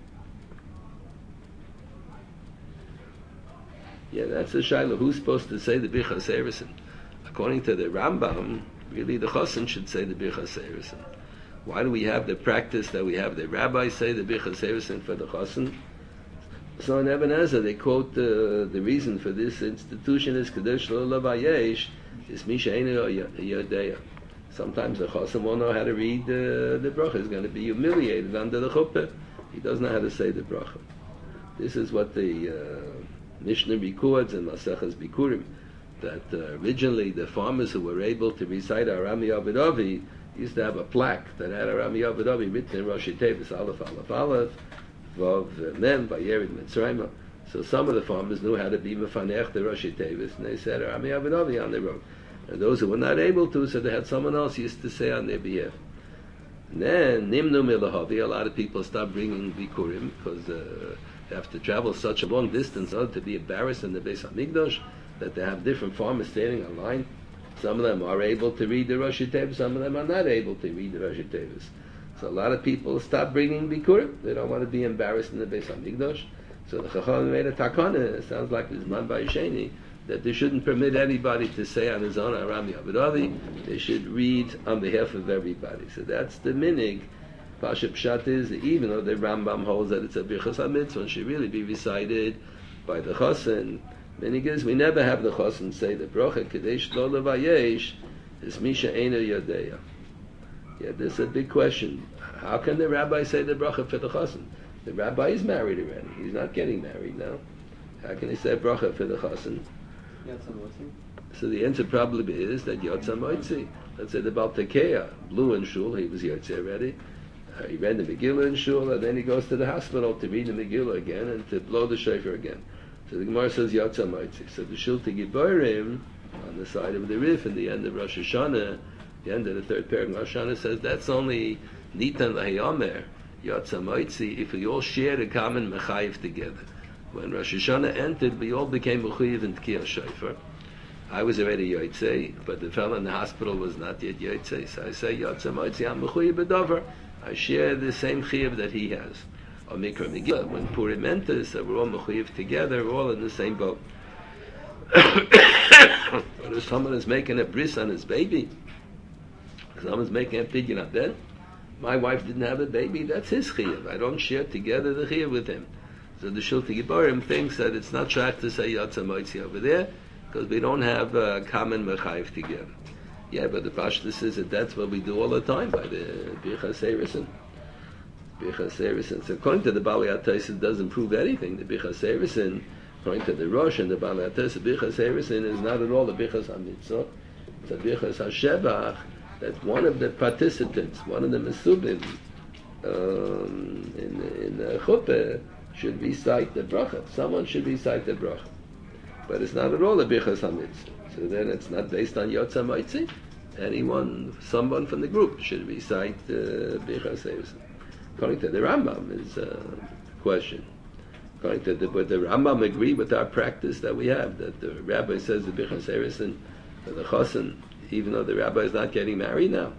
Yeah, that's the shaila. Who's supposed to say the Birchas Eresin? According to the Rambam, really the Chosin should say the Birchas Eresin. Why do we have the practice that we have the rabbis say the Birchas Eresin for the Chosin? So in Eben Ezer they quote uh, the reason for this institution is Kadosh Lo Lavayesh is Misha Eino Yodeya. Sometimes the Chosin won't know how to read uh, the bracha. He's going to be humiliated under the chuppah. He doesn't know how to say the bracha. This is what the uh, Mishnah records in Maseches Bikurim, that uh, originally the farmers who were able to recite Arami Avidavi used to have a plaque that had Arami Avidavi written in Rashi Tevis, Aleph, Aleph, Aleph, Vav, Mem, Vayerid, Mitzrayim. So some of the farmers knew how to be Mefanech the Rashi Tevis, and they said Arami Avidavi on the road. And those who were not able to, so they had someone else used to say on their behalf. And then, Nimnu Milahavi, a lot of people stopped bringing Bikurim, because uh, they have to travel such a long distance uh, to be embarrassed in the Beis HaMikdash, that they have different farmers standing in line. Some of them are able to read the Rashi Tevis, some of them are not able to read the Rashi Tevis. So a lot of people stop bringing Bikurim. They don't want to be embarrassed in the Beis HaMikdash. So the Chacham made a takana, it sounds like it's man Bayesheni, that they shouldn't permit anybody to say on his own Arami Avidavi. They should read on behalf of everybody. So that's the minig. Pasha Pshat is, even though the Rambam holds that it's a Birchas HaMitzvah, it should really be recited by the Chosin. Minig is, we never have the Chosin say the bracha, Kadesh Lo Levayesh, is Misha Eino Yodeya. Yeah, this is a big question. How can the rabbi say the bracha for the Chosin? The rabbi is married already. He's not getting married now. How can he say bracha for the Chosin? So the answer probably is that Yotza Moitzi. Let's say the Baal Tekeya blew in shul, he was Yotze already. Uh, he read the Megillah in shul, and then he goes to the hospital to read the Megillah again and to blow the shofar again. So the Gemara says Yotza Moitzi. So the Shulti Giborim, on the side of the Rif, in the end of Rosh Hashanah, the end of the third paragraph of Rosh Hashanah says that's only Nitan Lahayomer, Yotza Moitzi, if we all share a common Mechayiv together. When Rosh Hashanah entered, we all became Mechayiv in Tkiyah Shofar. I was already Yotzei, but the fellow in the hospital was not yet Yotzei. So I say, Yotza Moitzi, I'm Mechayiv B'Dover. I share the same Chiyav that he has. Or Mikra Megillah, when Purim enters, so we're all Mechayiv together, we're all in the same boat. But if someone is making a bris on his baby, someone's making a pidyon on bed, my wife didn't have a baby, that's his Chiyav. I don't share together the Chiyav with him. So the Shulti Giborim thinks that it's not shaykh to say Yotza Moitzi over there, because we don't have a common Mechayiv together. Yeah, but the Pashta says that that's what we do all the time by the Birchas Eresin. Birchas Eresin. So according to the Bali Atayis, it doesn't prove anything. The Birchas Eresin, according to the Rosh and the Bali Atayis, the Birchas Eresin is not at all the Birchas HaMitzvah. It's a Birchas HaShebach, that one of the participants, one of the Mesubim, um, in, in the Chuppah, should recite the bracha. Someone should recite the bracha. But it's not at all a Birchas HaMitzvah. So then it's not based on Yotza Moitzi. Anyone, someone from the group should recite uh, Birchas Eresin. According to the Rambam is a question. According to the, but the Rambam agree with our practice that we have, that the rabbi says the Birchas Eresin for the Chosin, even though the rabbi is not getting married now.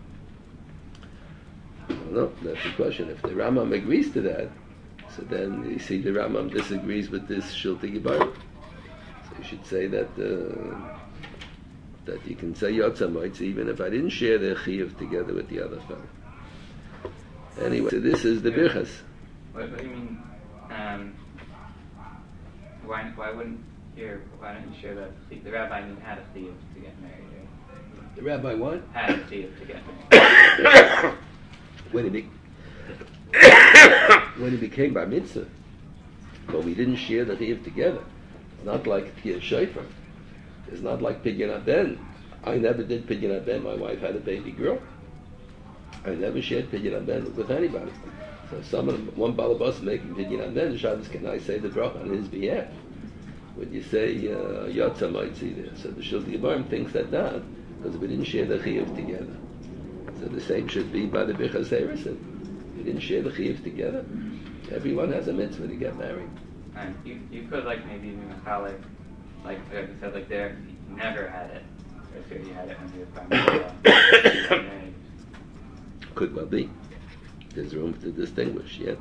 No, that's the question. If the Rambam agrees to that, so then you see the Rambam disagrees with this Shulti Giborim. So you should say that uh, that you can say Yotza Moitzi even if I didn't share the Chiyuv together with the other fellow. Anyway, so this is the Birchas. What, what do you mean? Um, why why wouldn't here? Why don't you share that the rabbi had a Chiyuv to get married? Right? The rabbi what? Had a Chiyuv to get married. When he be- when he became Bar Mitzvah, but we didn't share the Chiyuv together. It's not like Tkiyah Shofar. It's not like Pidyon Haben. I never did Pidyon Haben. My wife had a baby girl. I never shared Pidyon Haben with anybody. So someone, one balabas making Pidyon Haben, Shabbos, can I say the bracha on his behalf? Would you say uh, Yotza Moitzi there? So the Shulti Giborim thinks that not, because we didn't share the Chiyuv together. So the same should be by the Birchas Eresin. We didn't share the Chiyuv together. Everyone has a mitzvah to get married. And you, you could like maybe even like like like I said, like there you never had it. Or here you had it when you were primary. married. Could well be. There's room to distinguish, yeah.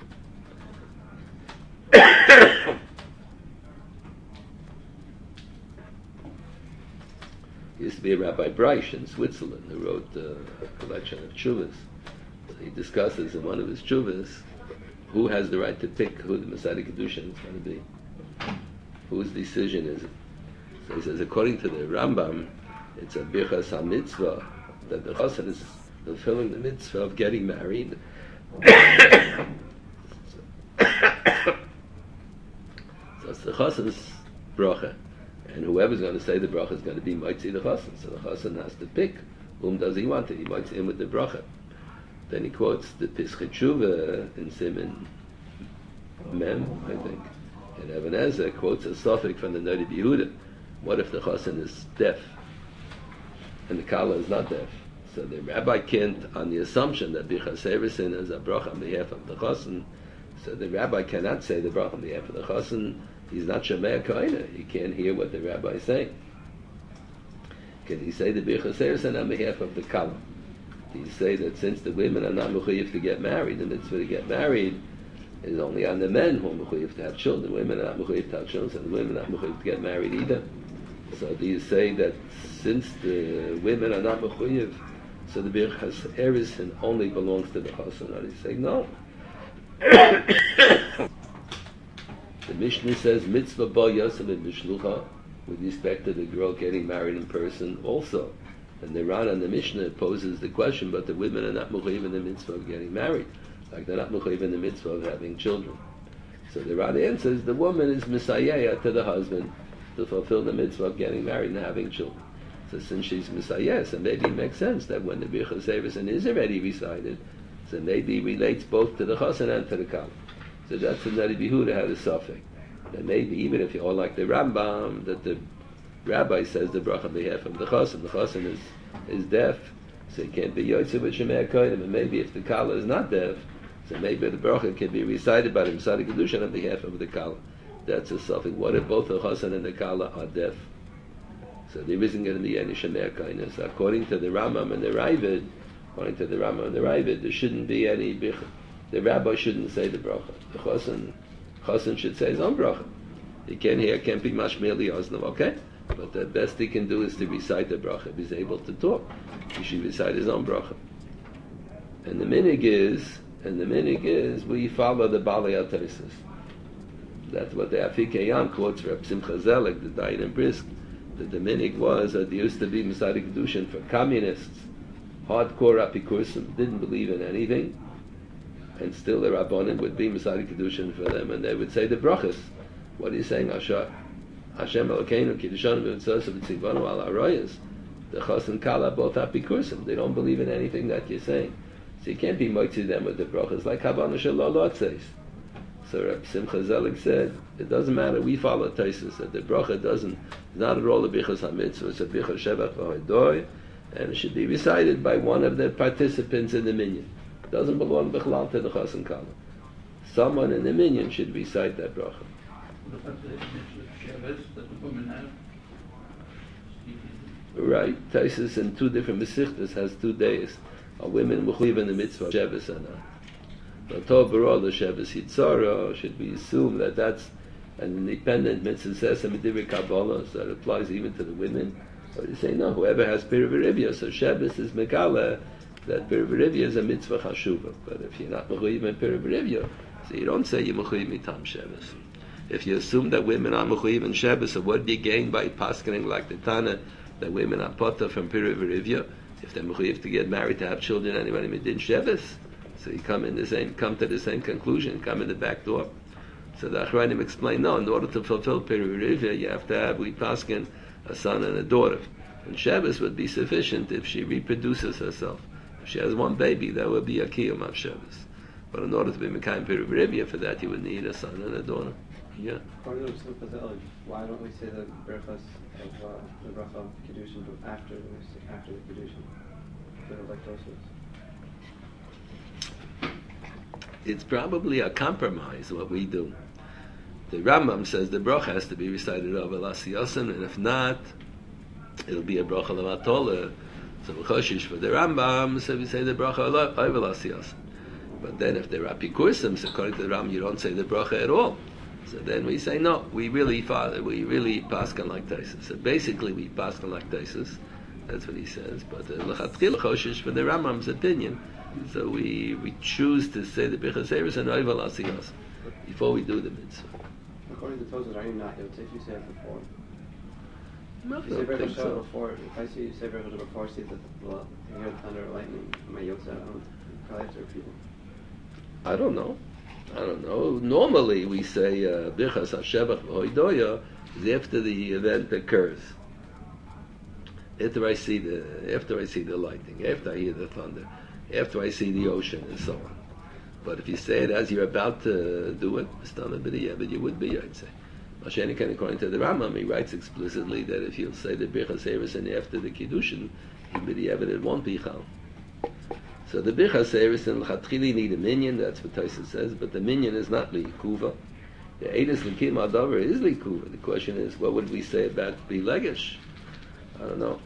Used to be a Rabbi Breish in Switzerland who wrote uh, a collection of tshuvas. He discusses in one of his tshuvas who has the right to pick who the Masada Kedushin is going to be. Whose decision is it? So he says, according to the Rambam, it's a birchas ha-mitzvah, that the chassan is fulfilling the mitzvah of getting married. So it's the chassan's bracha. And whoever's going to say the bracha is going to be Moitzi the Chassan. So the Chassan has to pick whom does he want it. He wants him with the bracha. Then he quotes the Pischei Tshuva in Siman Mem, I think. And Even Ezer quotes a suffix from the Nodi B'Yehuda. What if the Chassan is deaf? And the Kala is not deaf. So the rabbi can't, on the assumption that Birchas Eiresin is a bracha on behalf of the Chassan, so the rabbi cannot say the bracha on behalf of the Chassan. He's not Shemei Koina. He can't hear what the rabbi is saying. Can he say the Birchas Eiresin on behalf of the Kala? He say that since the women are not mechuyev to get married, the mitzvah to get married is only on the men who are mechuyev to have children. Women are not mechuyev to have children, so the women are not mechuyev to get married either. So do you say that since the women are not mechuyev, so the Birchas Eiresin only belongs to the Chassan? Or do you say no? The Mishnah says mitzvah ba yosef b'shlucha with respect to the girl getting married in person also. And the Ran and the Mishnah poses the question, but the women are not mechuyev in the mitzvah of getting married, like they're not mechuyev in the mitzvah of having children. So the Ran answers the woman is misayeh to the husband to fulfill the mitzvah of getting married and having children. So since she's misayeh, so maybe it makes sense that when the Birchas Eiresin is already recited, so maybe it relates both to the Chassan and to the Kala. So that's the Nodi B'Yehuda had a suffix. That maybe even if you're all like the Rambam, that the rabbi says the bracha on behalf of the Chassan, the Chassan is, is deaf, so he can't be Yotze with Shemei Koyim, and maybe if the Kala is not deaf, so maybe the bracha can be recited by the Masada Kedushin on behalf of the Kala. That's a suffix. What if both the Chassan and the Kala are deaf? So there isn't going to be any Shemei Koyim. So according to the Rambam and the Ravid, according to the Rambam and the Ravid, there shouldn't be any bicha. The rabbi shouldn't say the bracha. The Chassan, Chassan should say his own bracha. He can't hear, can't be mashmir li'oznav, okay? But the best he can do is to recite the bracha. If he's able to talk, he should recite his own bracha. And the minig is, and the minig is, we follow the Balei HaTosfos. That's what the Afikei Yam quotes Reb Simcha Zelig, the died in Brisk. That the minig was that there used to be Masada Kedushin for communists, hardcore apikursim, didn't believe in anything, and still the Rabbanim would be Masada Kedushin for them, and they would say the brachas. What are you saying, Asher? Hashem Elokeinu Kiddushanu v'Mitzosav v'Tzivanu al Arayas. The Chas and Kala both apikursim. They don't believe in anything that you're saying. So you can't be moitzi them with the brachas like Havana Shalol Otzeis. So Reb Simcha Zelig said, it doesn't matter, we follow Taisus, that the bracha doesn't, it's not at all a bichas hamitzvah, it's a bichas shevach v'hodoy, and it should be recited by one of the participants in the minyan. It doesn't belong bichlal to the Chas and Kala. Someone in the minyan should recite that bracha. What about the Shabbos that the women have? Right, Taisus in two different Mesichtas has two days. Are women mechuyev in the mitzvah of Shabbos or not? But Tov the Shabbos Yitzhara, should we assume that that's an independent mitzvah says and Medivri Kabbalah, so that applies even to the women? Or you say no, whoever has Piravirivya, so Shabbos is Megala, that Piravirivya is a mitzvah chashuva. But if you're not mechuyev in Piravirivya, so you don't say you're mechuyev mitam Shabbos. If you assume that women are mechuyev in Shabbos, so what do you gain by paskening like the Tana that women are potter from Piravirivya? If they're mechuyev to get married, to have children, anybody medin Shabbos? So you come in the same, come to the same conclusion, come in the back door. So the Achrayim explain, no, in order to fulfill Pirivirivya, you have to have, we paskin, a son and a daughter. And Shabbos would be sufficient if she reproduces herself. If she has one baby, that would be a kiyum of Shabbos. But in order to be Mekayim Pirivirivya, for that you would need a son and a daughter. Yeah. According to Simcha Zelig, why don't we say the brachas of uh, the bracha of Kiddushin after the after the Kiddushin? Instead of like Tosfos. it's probably a compromise what we do. The Rambam says the bracha has to be recited over Lasiyasan, and if not, it'll be a bracha Lamatola. So Choshish for the Rambam, so we say the bracha over Lasiyasan. But then if there are Pikursim, so according to the Rambam, you don't say the bracha at all. So then we say no, we really we really paskan like Taisus. So basically we paskan like Taisus. That's what he says. But L'chatchila Choshish for the Rambam's opinion. So we we choose to say the Birchas Eiris and over Lasiyasan before we do the mitzvah. According to Tosfos, are you not Yotze if you say it before? No, If you say Berachah so. before, if I see you say Berachah before, see the well, you hear the thunder or lightning, am I Yotze? I don't probably have to repeat it. I don't know. I don't know. Normally we say Birchas HaShevach V'Hoidoya is after the event occurs. After I see the after I see the lightning, after I hear the thunder, after I see the ocean and so on. But if you say it as you're about to do it, but you would be, I'd say. Mashenikan, according to the Rambam, he writes explicitly that if you'll say the Birchas Eiris and after the Kiddushin, it won't be Chal. So the Birchas Eiris and L'chatchili need a minyan, that's what Tosfos says, but the minyan is not L'ikuva. The Eidus L'kim Adavar is L'ikuva. The question is, what would we say about Bilegish? I don't know.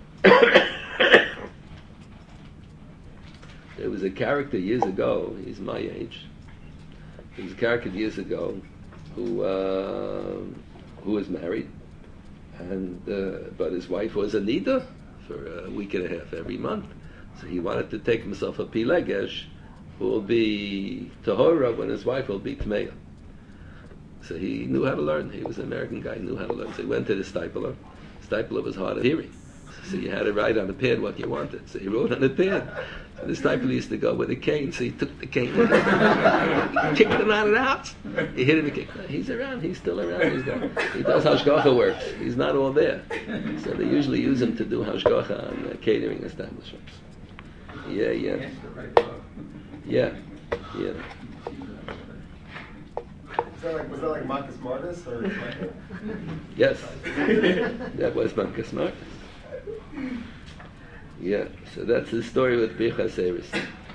There was a character years ago, he's my age, there was a character years ago who uh, who was married, and uh, but his wife was a nida for a week and a half every month. So he wanted to take himself a pilegesh who will be tahora when his wife will be tmeya. So he knew how to learn. He was an American guy, he knew how to learn. So he went to the stipler. Stipler was hard of hearing. So you had to write on the pad what you wanted. So he wrote on the pad. So this type used to go with a cane, so he took the cane with him. He kicked him out of the house. He hit him and kicked him. He's around, he's still around. He's got, he does hashgacha works. He's not all there. So they usually use him to do hashgacha on uh, catering establishments. Yeah, yeah. Yeah, yeah. Was that like, was that like Marcus Martis? Or yes. That was Marcus Martis. Yeah, so that's the story with Birchas Eiris.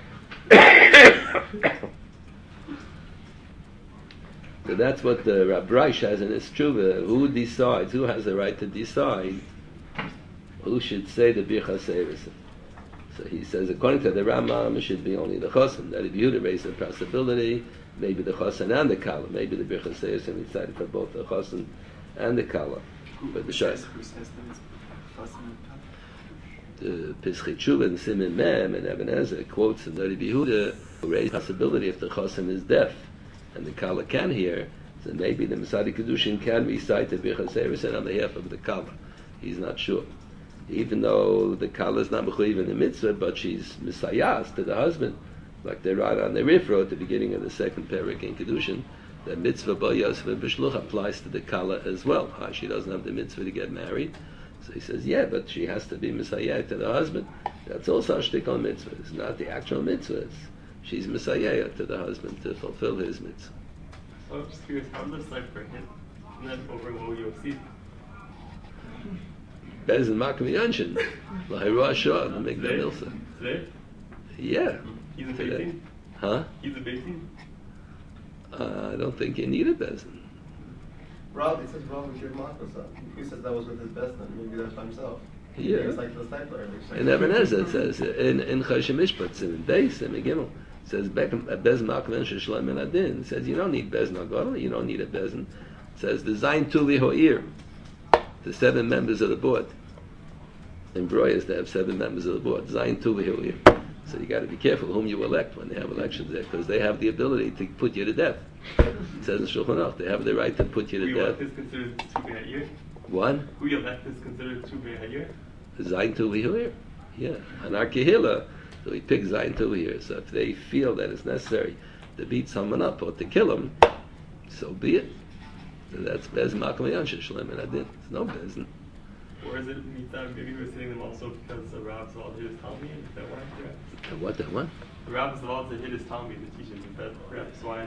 So that's what the Rab Reish has in his tshuva. Who decides, who has the right to decide who should say the Birchas Eiris? So he says, according to the Rambam, it should be only the Chosin. That if you would raise the possibility, maybe the Chosin and the Kala, maybe the Birchas Eiris, and we decided for both the Chosin and the Kala. But the Shai. The Pischei Tshuva and Siman Mem and Ebenezer quotes in Rabbi Yehuda who raise the possibility if the Chosin is deaf and the Kala can hear, so maybe the Masadi Kedushin can recite the Birchas Eiris on behalf of the Kala. He's not sure. Even though the Kala is not mechuyev in the mitzvah, but she's Messiahs to the husband, like they write on the Rifro at the beginning of the second parak in Kedushin, the mitzvah Bo Yosef B'Shluch applies to the Kala as well. How she doesn't have the mitzvah to get married. So he says, yeah, but she has to be Messiah to the husband. That's also a shtick on mitzvah. It's not the actual mitzvah. She's Messiah to the husband to fulfill his mitzvah. So I'm just curious, how does this like for him? And then over what you'll see. Bezin Makam Yanshin, Lahiru Ashah, the Migdal Milsa. Today? Yeah. He's a Today. Bezin? Huh? He's a Bezin? Uh, I don't think you need a Bezin. Rob, it says Rob would give Marcos up. He says that was with his best, then maybe that's by himself. Yeah. It's like the stipler. In Ebenezer it says, in in Choshen Mishpat, in Beis, in Megillah, it says, Bezin Makam Yanshin Shalom El Adin. It says, you don't need Bezin Agadol, you don't need a Bezin. It says, the Zayin Tuli Ho'ir, the seven members of the board. In Broyas, they have seven members of the board. Zayin Tuli Ho'ir. So you got to be careful whom you elect when they have elections there, because they have the ability to put you to death. It says in Shulchan Aruch, they have the right to put you to Who you death. elect is considered two Be'ayir? One, Who you elect is considered two Be'ayir? Zayin Tuli Ho'ir. Yeah. And our Kehillah, so we pick Zayin Tuli Ho'ir. So if they feel that it's necessary to beat someone up or to kill him, so be it. So that's Bez Makam Yanshin Shalem and Adin. It's no Bezin. Or is it Mitzvah? Maybe we're sitting them also because the Rabb's allowed to hit his Talmud? Is that why? Perhaps? And what that one? The Rabb's allowed to hit his Talmud to teach him. Is that perhaps why?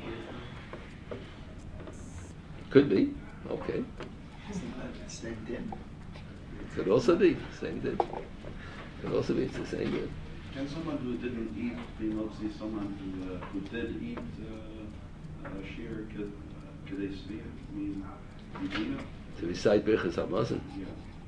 Could be. Okay. Same din. Could also be. Same din. Could also be it's the same din. Can someone who didn't eat be mostly someone who, uh, who did eat uh, uh, shir kedei svia? I mean, medina? To recite Birchas Hamazon. Yeah.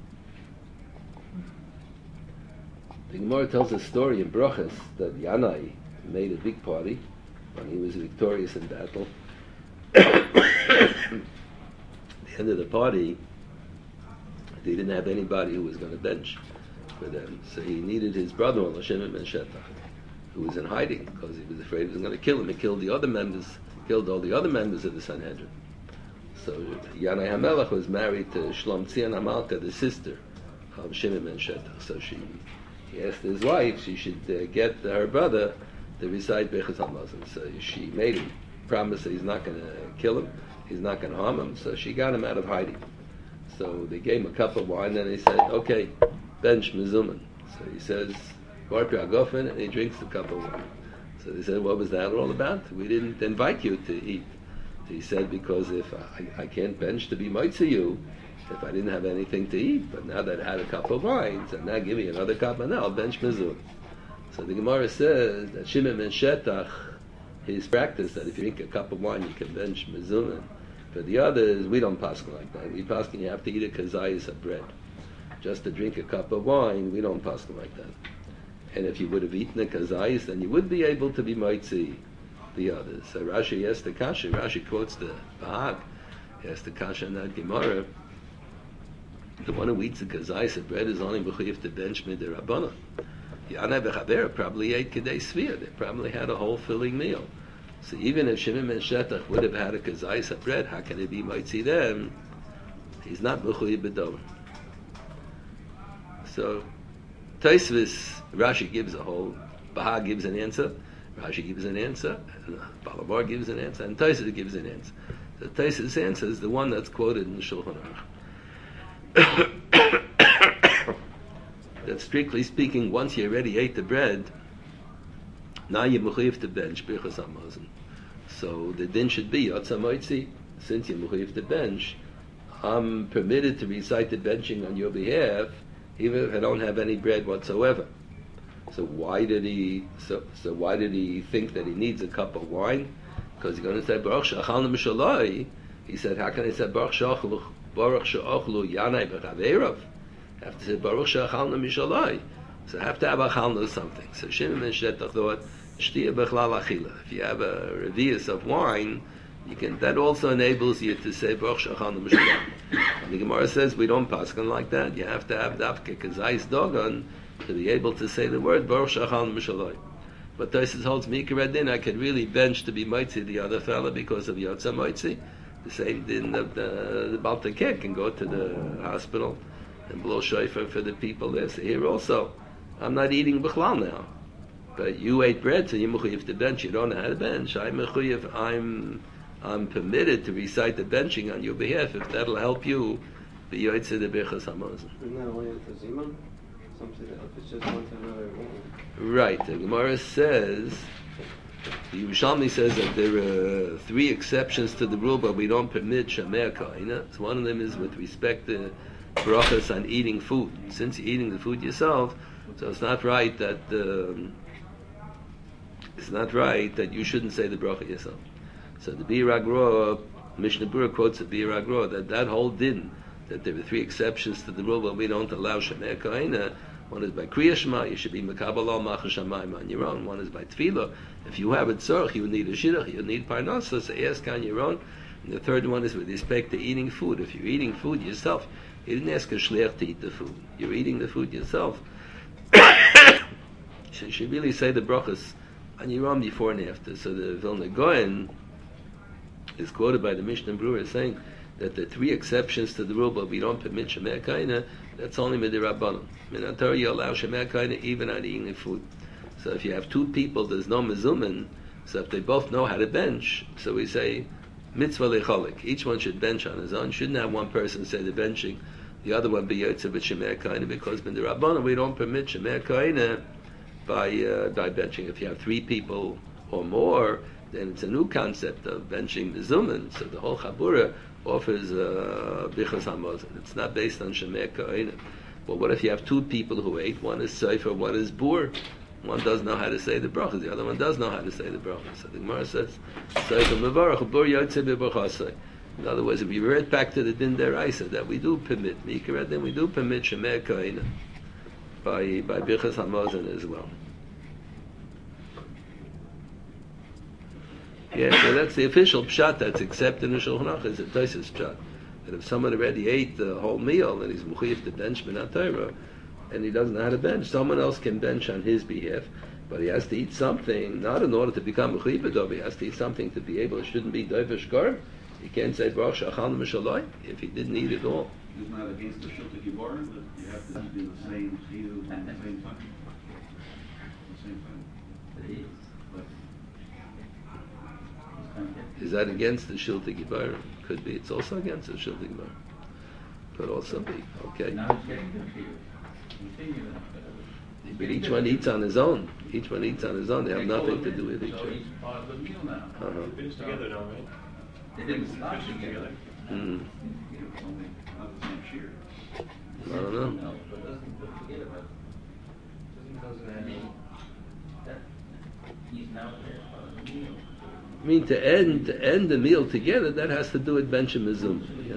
The Gemara tells a story in Brachas that Yanai made a big party when he was victorious in battle. At the end of the party, they didn't have anybody who was going to bench for them. So he needed his brother-in-law, Shimon ben Shetach, who was in hiding because he was afraid he was going to kill him. He killed the other members, killed all the other members of the Sanhedrin. So Yanai HaMelech was married to Shlom Tzion HaMalka, the sister of Shimon ben Shetach. So she, he asked his wife she should uh, get her brother to recite Birchas Hamazon. So she made him promise that he's not going to kill him, he's not going to harm him. So she got him out of hiding. So they gave him a cup of wine, and they said, "Okay, bench mezuman." So he says, "Barpi agofen," and he drinks the cup of wine. So they said, "What was that all about? We didn't invite you to eat." He said, "Because if I, I can't bench to be mitzvah you, if I didn't have anything to eat, but now that I had a cup of wine, so now give me another cup, and now I'll bench mezuman." So the Gemara says that Shimon ben Shetach, his practice that if you drink a cup of wine, you can bench mezuman. For the others, we don't paskin like that. We paskin you have to eat a kazayis of bread. Just to drink a cup of wine, we don't paskin like that. And if you would have eaten a kazayis, then you would be able to be mitzi the others. So Rashi asked the kasha. Rashi quotes the Bahag. He asked the kasha in that Gemara. The one who eats a kazayis of bread is only mechuyev to bench midirabana. Yanai v'chaver probably ate kedei svia. They probably had a whole filling meal. So even if Shimon ben Shetach would have had a kazayis of bread, how can it be mitzi them? He's not mechuyev b'dover. So Tosfos, Rashi gives a whole, Bahag gives an answer, Rashi gives an answer, and Balabar gives an answer, and Tosfos gives an answer. So Tosfos' answer is the one that's quoted in the Shulchan Aruch. That strictly speaking, once you already ate the bread, now you're mechuyev to bench Birchas Hamazon. So the din should be Yotza Moitzi. Since you're mechuyev to bench, I'm permitted to recite the benching on your behalf, even if I don't have any bread whatsoever. So why did he? So, so why did he think that he needs a cup of wine? Because he's going to say Baruch she'achalnu mishaloi. He said, how can I say Baruch she'achlu Baruch she'achlu Yanai b'chaveirav? I have to say Baruch she'achalnu mishaloi. So I have to have achalnu something. So Shimon ben Shetach thought shtiya b'chlal achila. If you have a revius of wine, you can. That also enables you to say Baruch she'achalnu mishaloi. And the Gemara says we don't paskin like that. You have to have dafke kazayis dogon to be able to say the word Baruch she'achalnu mishaloi. But Tosfos holds Mikra din, I could really bench to be mitzi the other fella because of Yotza Moitzi. The same din of the, the Baltakek can go to the hospital and blow shofar for the people there. So here also, I'm not eating b'chlal now. But you ate bread, so you're mechuyev to bench. You don't know how to bench. I'm mechuyev, I'm, I'm permitted to recite the benching on your behalf if that'll help you be yotzei the Birchas Hamazon. Isn't that only with the Zima? Something that if it's just one to another, it won't. Right. The Gemara says, the Yerushalmi says that there are three exceptions to the rule, but we don't permit Shamei Kahina. So one of them is with respect to brachas on eating food. Since you're eating the food yourself, so it's not right that um, it's not right that you shouldn't say the bracha yourself. So the Bir Agro, Mishnah Berurah quotes the Bir Agro that that whole din, that there are three exceptions to the rule, but we don't allow Shamei Kahina. One is by Kriya Shema, you should be Mekabal al Macha Shamayim on your own. One is by Tefillah. If you have a tzorch, you need a shidduch, you need parnasa, so ask on your own. And the third one is with respect to eating food. If you're eating food yourself, you didn't ask a shliach to eat the food. You're eating the food yourself. So you should really say the brachas on your own before and after. So the Vilna Gaon is quoted by the Mishnah Berurah saying that the three exceptions to the rule, but we don't permit Shemei Kaina, that's only Midirabbanon. In Torah, you allow Shemei Kaina even on eating the food. So if you have two people, there's no mezumin, so if they both know how to bench, so we say, mitzvah lecholik. Each one should bench on his own. Shouldn't have one person say the benching, the other one be yotze with Shemei Kaina, because Midirabbanon, we don't permit Shemei Kaina by, uh, by benching. If you have three people or more, then it's a new concept of benching mezumin. So the whole Chabura offers uh, Birchas Hamazon. It's not based on Shemei Kaina. Well, what if you have two people who ate? One is Sefer, one is Bur. One doesn't know how to say the brachas, the other one does know how to say the brachas. So the Gemara says, "Soichel mevarach bur yotze bebrachasei." In other words, if we revert back to the din deraisa that we do permit mikra, then we do permit shemer kaina by by birchas hamazon as well. Yeah, so that's the official pshat that's accepted in the Shulchan Aruch. Is a Tosfos pshat that if someone already ate the whole meal and he's mechuyev to bench min haTorah, and he doesn't know how to bench, someone else can bench on his behalf, but he has to eat something, not in order to become mechuyev b'dov, he has to eat something to be able, it shouldn't be dovish garb. He can't say Baruch Shachalnu Mishaloi if he didn't eat it all. Isn't that against the Shulta Giborim that you have to be the same chiyuv at the same time? At the same time. It is. Is that against the Shilta Giborim? Could be. It's also against the Shilta Giborim. Could also be. Okay. Now it's getting confused. Continue that. But each one eats on his own. Each one eats on his own. They have nothing to do with each So other. each part of the meal now. Uh-huh. They finish together now, right? They didn't start together. Mm. It's only not the same shear. I don't know. No, but doesn't don't forget about it. Doesn't doesn't mean that he's now there part of the meal. I mean, to end to end the meal together, that has to do with Benchim Mizum. Yeah.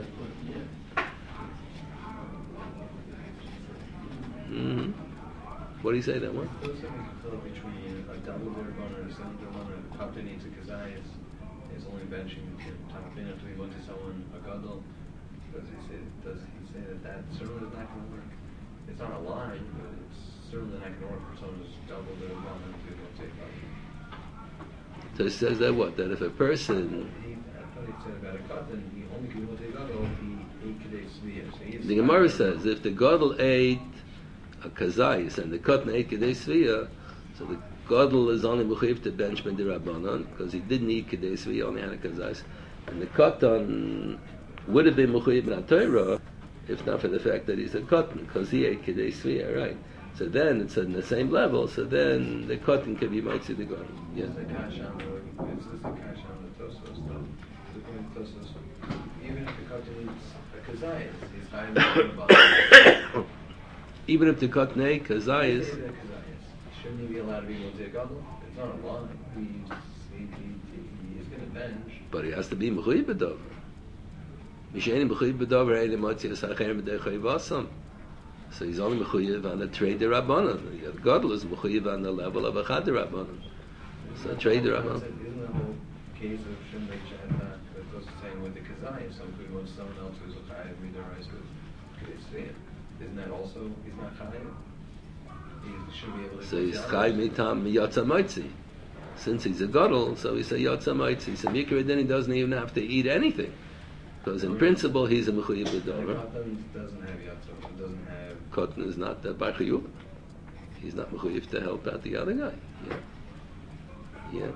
Mm-hmm. What do you say that one? What's the difference between a double derabana and a single derabana? The captain needs a kazayas is only benching tamafina to be going to someone a gadol. Does he say? Does he say that that certainly is not going to work? It's not a line, but it's certainly not going to work for someone who's double derabana to go take gadol. So it says that what? That if a person, He, I thought he said about a katan, he only can go take gadol if he ate kadei sviyah. So he's the Gemara says, if the gadol ate a kazayis and the katan ate kadei sviyah, so the gadol is only mechuyev to bench ben derabanan because he didn't eat kadei sviyah, only had a kazayis, and the katan would have been mechuyev in Torah if not for the fact that he's a katan because he ate kadei sviyah, right? So then it's on the same level. So then the katan can be mitzi the gadol. Yeah. It's the kash on the, it's just the kash on the Tosfos though. The point of Tosfos, even if the katan eats a kazayas, he's hiding about. Even if the katan kazayis. Shouldn't he be allowed to be able to take gadol? It's not a line. He's, he, he, he is going to bench. But he has to be mechuyev b'davar. Misheini mechuyev b'davar eile motzi asacher b'dei chayvasam. So he's only mechuyev on the trade rabbanon. The gadol is mechuyev on the level of a chad rabbanon. So trade rabbanon. Isn't the whole case of shouldn't make shahad that goes saying with the kazayas, some could go to someone else who's a chayav midarais with kazayas. Isn't that also he's not chayav? He should be able to. So he's chay mitam yatsa mitzi. Since he's a gadol, so he say yatsa mitzi. So mikra then he doesn't even have to eat anything, because in principle he's a mechuyev b'davar. Katan doesn't have yatsa. Doesn't have. Katan is not that by chiyuv. He's not mechuyev to help out the other guy. Yeah. Yeah.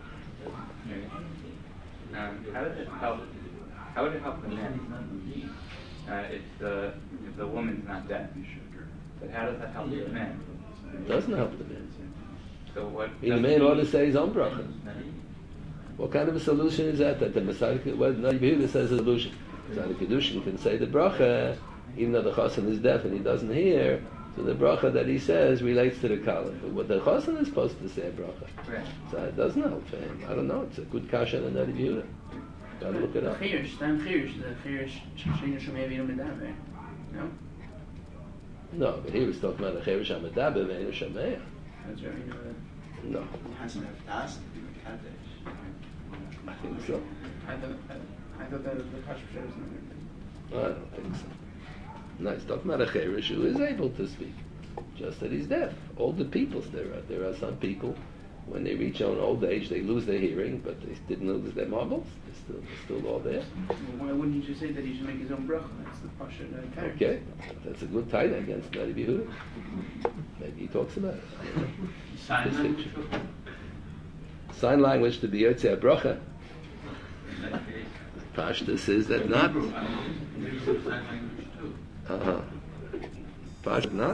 Um, how does it help? How would it help the men? Uh, if the if the woman's not dead, but how does that help the men? It doesn't help the man. So what? I mean, the man ought to say his own bracha. What kind of a solution is that? That the Messiah, well, Nabi Yehuda says a solution. So the Kedushin can say the bracha, even though the chassan is deaf and he doesn't hear. So the bracha that he says relates to the kala. But what the chassan is supposed to say a bracha. Right. So it doesn't help for him. I don't know. It's a good kasha in Nabi Yehuda. Gotta look it up. Chirish, time Chirish, the Chirish, Shina Shemei Vino Medaber. No? No, but he was talking about the cheresh hamadaber ve'enu shameya. That's right, you know that. No, It has to have das to do with Kaddish. I think so. I thought, I, I thought that was the Kash Pshat was not I don't think so. No, he's talking about a cheresh who is able to speak, just that he's deaf. Older people, there are there are some people when they reach an old age they lose their hearing, but they didn't lose their marbles. They're still they're still all there. Well, why wouldn't you just say that he should make his own bracha? That's the Pasha uh, Karish. Okay, that's a good title against Nabi Yehuda. Maybe he talks about it. Sign language. Sign language to be Yotzei bracha. In that case. Pashta says that not. Hebrew, I mean, use sign language too. Uh huh. Pashta not.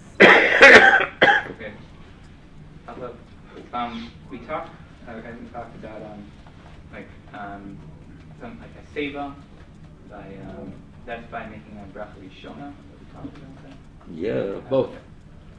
Okay. Although, um, we talked, uh, as we talked about, um, like, um, some, like a seva, by, um, that's by making a bracha rishona. We talked about that. Yeah, both. The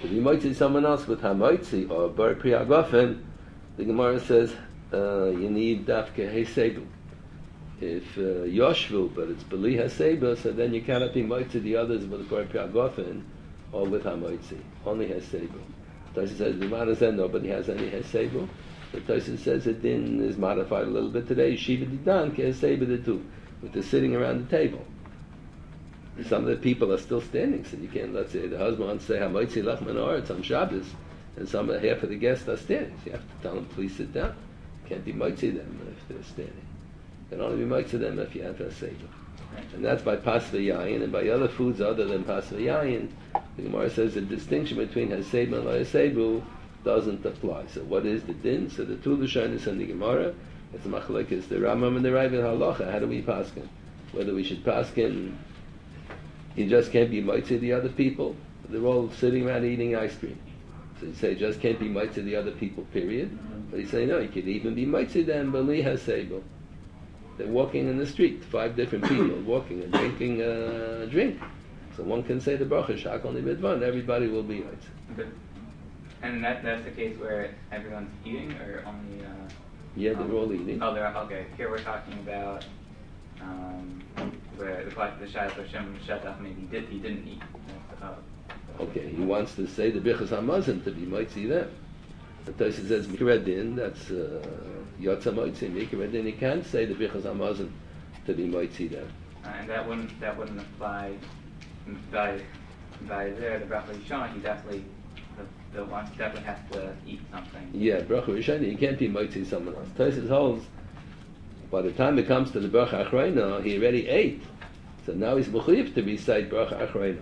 If you might see someone else with Hamoitzi or Bar Priya Gofen, the Gemara says uh, you need Dafke Hesebu. If uh, Yoshvu, but it's Beli Haseba, so then you cannot be Moitzi the others with Bar Priya Gofen or with Hamoitzi. Only Hesebu. Tosis says the Gemara said nobody has any Hesebu. The Tosis says the din is modified a little bit today. Shiva Didan Ke Hesebu the two, with the sitting around the table. Some of the people are still standing, so you can't, let's say, the husband wants to say, Hamoitzi Lach Menoretz on Shabbos, and some half of the guests are standing. So you have to tell them, please sit down. You can't be Moitzi them if they're standing. You can only be Moitzi them if you have a Seder. And that's by Pasva Yayin, and by other foods other than Pasva Yayin, the Gemara says the distinction between Hasebu and Lo Hasebu doesn't apply. So what is the din? So the two Lashonos in the Gemara, it's a machlokes, the Rambam and the Rav in Halacha. How do we paskin? Whether we should paskin, you just can't be mitzvah the other people. They're all sitting around eating ice cream. So you say just can't be mitzvah the other people, period. But you say no, you could even be mitzvah them, b'li haseibo. They're walking in the street, five different people walking and drinking a drink. So one can say the bracha shakal nibidvan, everybody will be mitzvah. Okay. And that that's the case where everyone's eating, or only? Uh, yeah, they're um, all eating. Oh, they're okay. Here we're talking about. Um, where the the Shayat Hashem Shetach maybe did he didn't eat. Uh, okay, he wants to say the Bichas HaMazon to be Moitzi them. The Tosfos says Mikradin, that's uh, Yotza Moitzi Mikradin. He can't say the Bichas HaMazon to be Moitzi them. Uh, and that wouldn't that wouldn't apply by by there the Bracha Rishon. He definitely the, the one definitely has to eat something. Yeah, Bracha Rishon. He can't be Moitzi someone else. Tosfos holds. By the time it comes to the Bracha Achrayna, he already ate. So now he's mechuyev to recite Bracha Achrayna.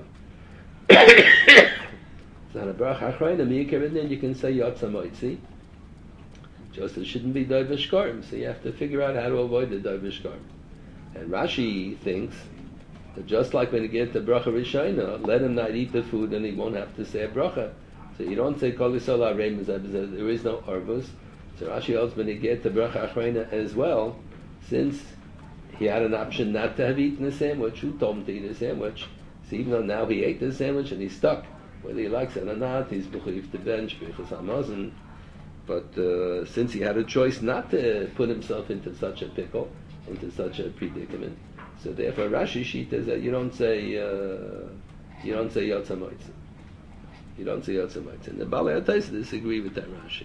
So on a Bracha Achrayna, Miyikir, then you can say Yotza Moitzi. Just it shouldn't be Dov Shkarim, so you have to figure out how to avoid the Dov Shkarim. And Rashi thinks that just like when you get to Bracha Rishayna, let him not eat the food and he won't have to say a Bracha. So you don't say Kol Yisrael Arei Mezeh, there is no Arvus. So Rashi holds when you get to Bracha Achrayna as well, since he had an option not to have eaten a sandwich, who told him to eat a sandwich? So even though now he ate the sandwich and he's stuck, whether he likes it or not, he's mechuyev to bench Bichas HaMazon. But uh, since he had a choice not to put himself into such a pickle, into such a predicament, so therefore Rashi Shita is that you don't say uh, you don't say Yotza Moitzi. You don't say Yotza Moitzi. And the Balei HaTosfos disagree with that Rashi.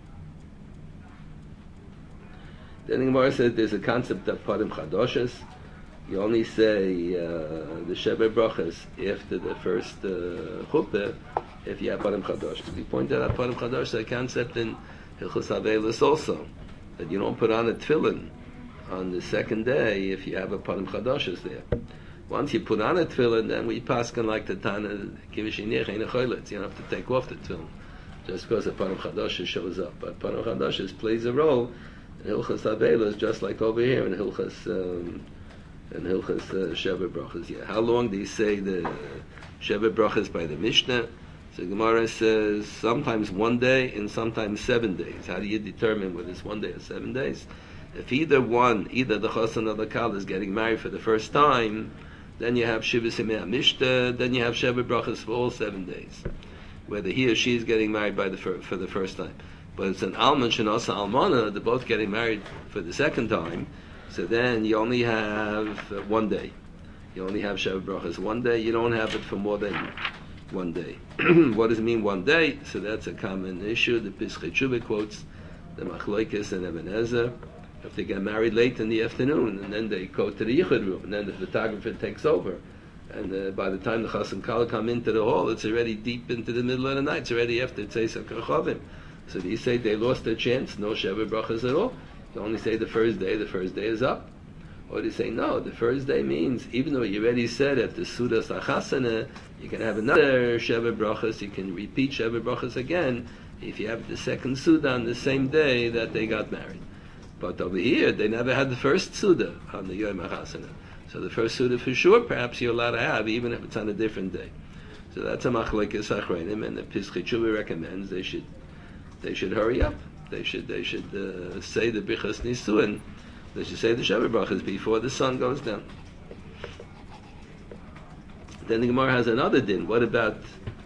Then the Gemara says there's a concept of Parim Chadoshes. You only say uh, the Sheber Brachas after the first uh, Chuppah if you have Parim Chadoshes. We pointed out Parim Chadoshes, a concept in Hilchos Avelis also, that you don't put on a tefillin on the second day if you have a Parim Chadoshes there. Once you put on a tefillin, then we paskin like the Tana Kivishiniach in a Choylitz. You don't have to take off the tefillin just because the Parim Chadoshes shows up. But Parim Chadoshes plays a role in Hilchas Avelos, just like over here in Hilchas um, in Hilchas uh, Shever Brachas. Yeah, how long do you say the Shever Brachas by the Mishnah? So Gemara says sometimes one day and sometimes seven days. How do you determine whether it's one day or seven days? If either one, either the Chassan or the Kal is getting married for the first time, then you have Shiva Simei Mishnah, then you have Shever Brachas for all seven days. Whether he or she is getting married by the fir- for the first time. But it's an Alman Shenosa Almana, they're both getting married for the second time, so then you only have uh, one day. You only have Shever Brachas one day, you don't have it for more than one day. What does it mean one day? So that's a common issue. The Pischei Tshuva quotes the Machlokes and Eben Ezer. If they get married late in the afternoon, and then they go to the Yichud room, and then the photographer takes over, and uh, by the time the Chas and Kala come into the hall, it's already deep into the middle of the night, it's already after Tzeis HaKachavim. So do you say they lost their chance, no Shever Brachas at all? You only say the first day, the first day is up. Or do you say, no, the first day means, even though you already said at the Sudas HaChasana, you can have another Shever Brachas, you can repeat Shever Brachas again, if you have the second Suda on the same day that they got married. But over here, they never had the first Suda on the Yom HaChasana. So the first Suda for sure, perhaps you're allowed to have, even if it's on a different day. So that's a Machlokes Achronim, and the Pischei Tshuva recommends they should They should hurry up. They should they should uh, say the Bichas Nisuin. They should say the Shever Brachas before the sun goes down. Then the Gemara has another din. What about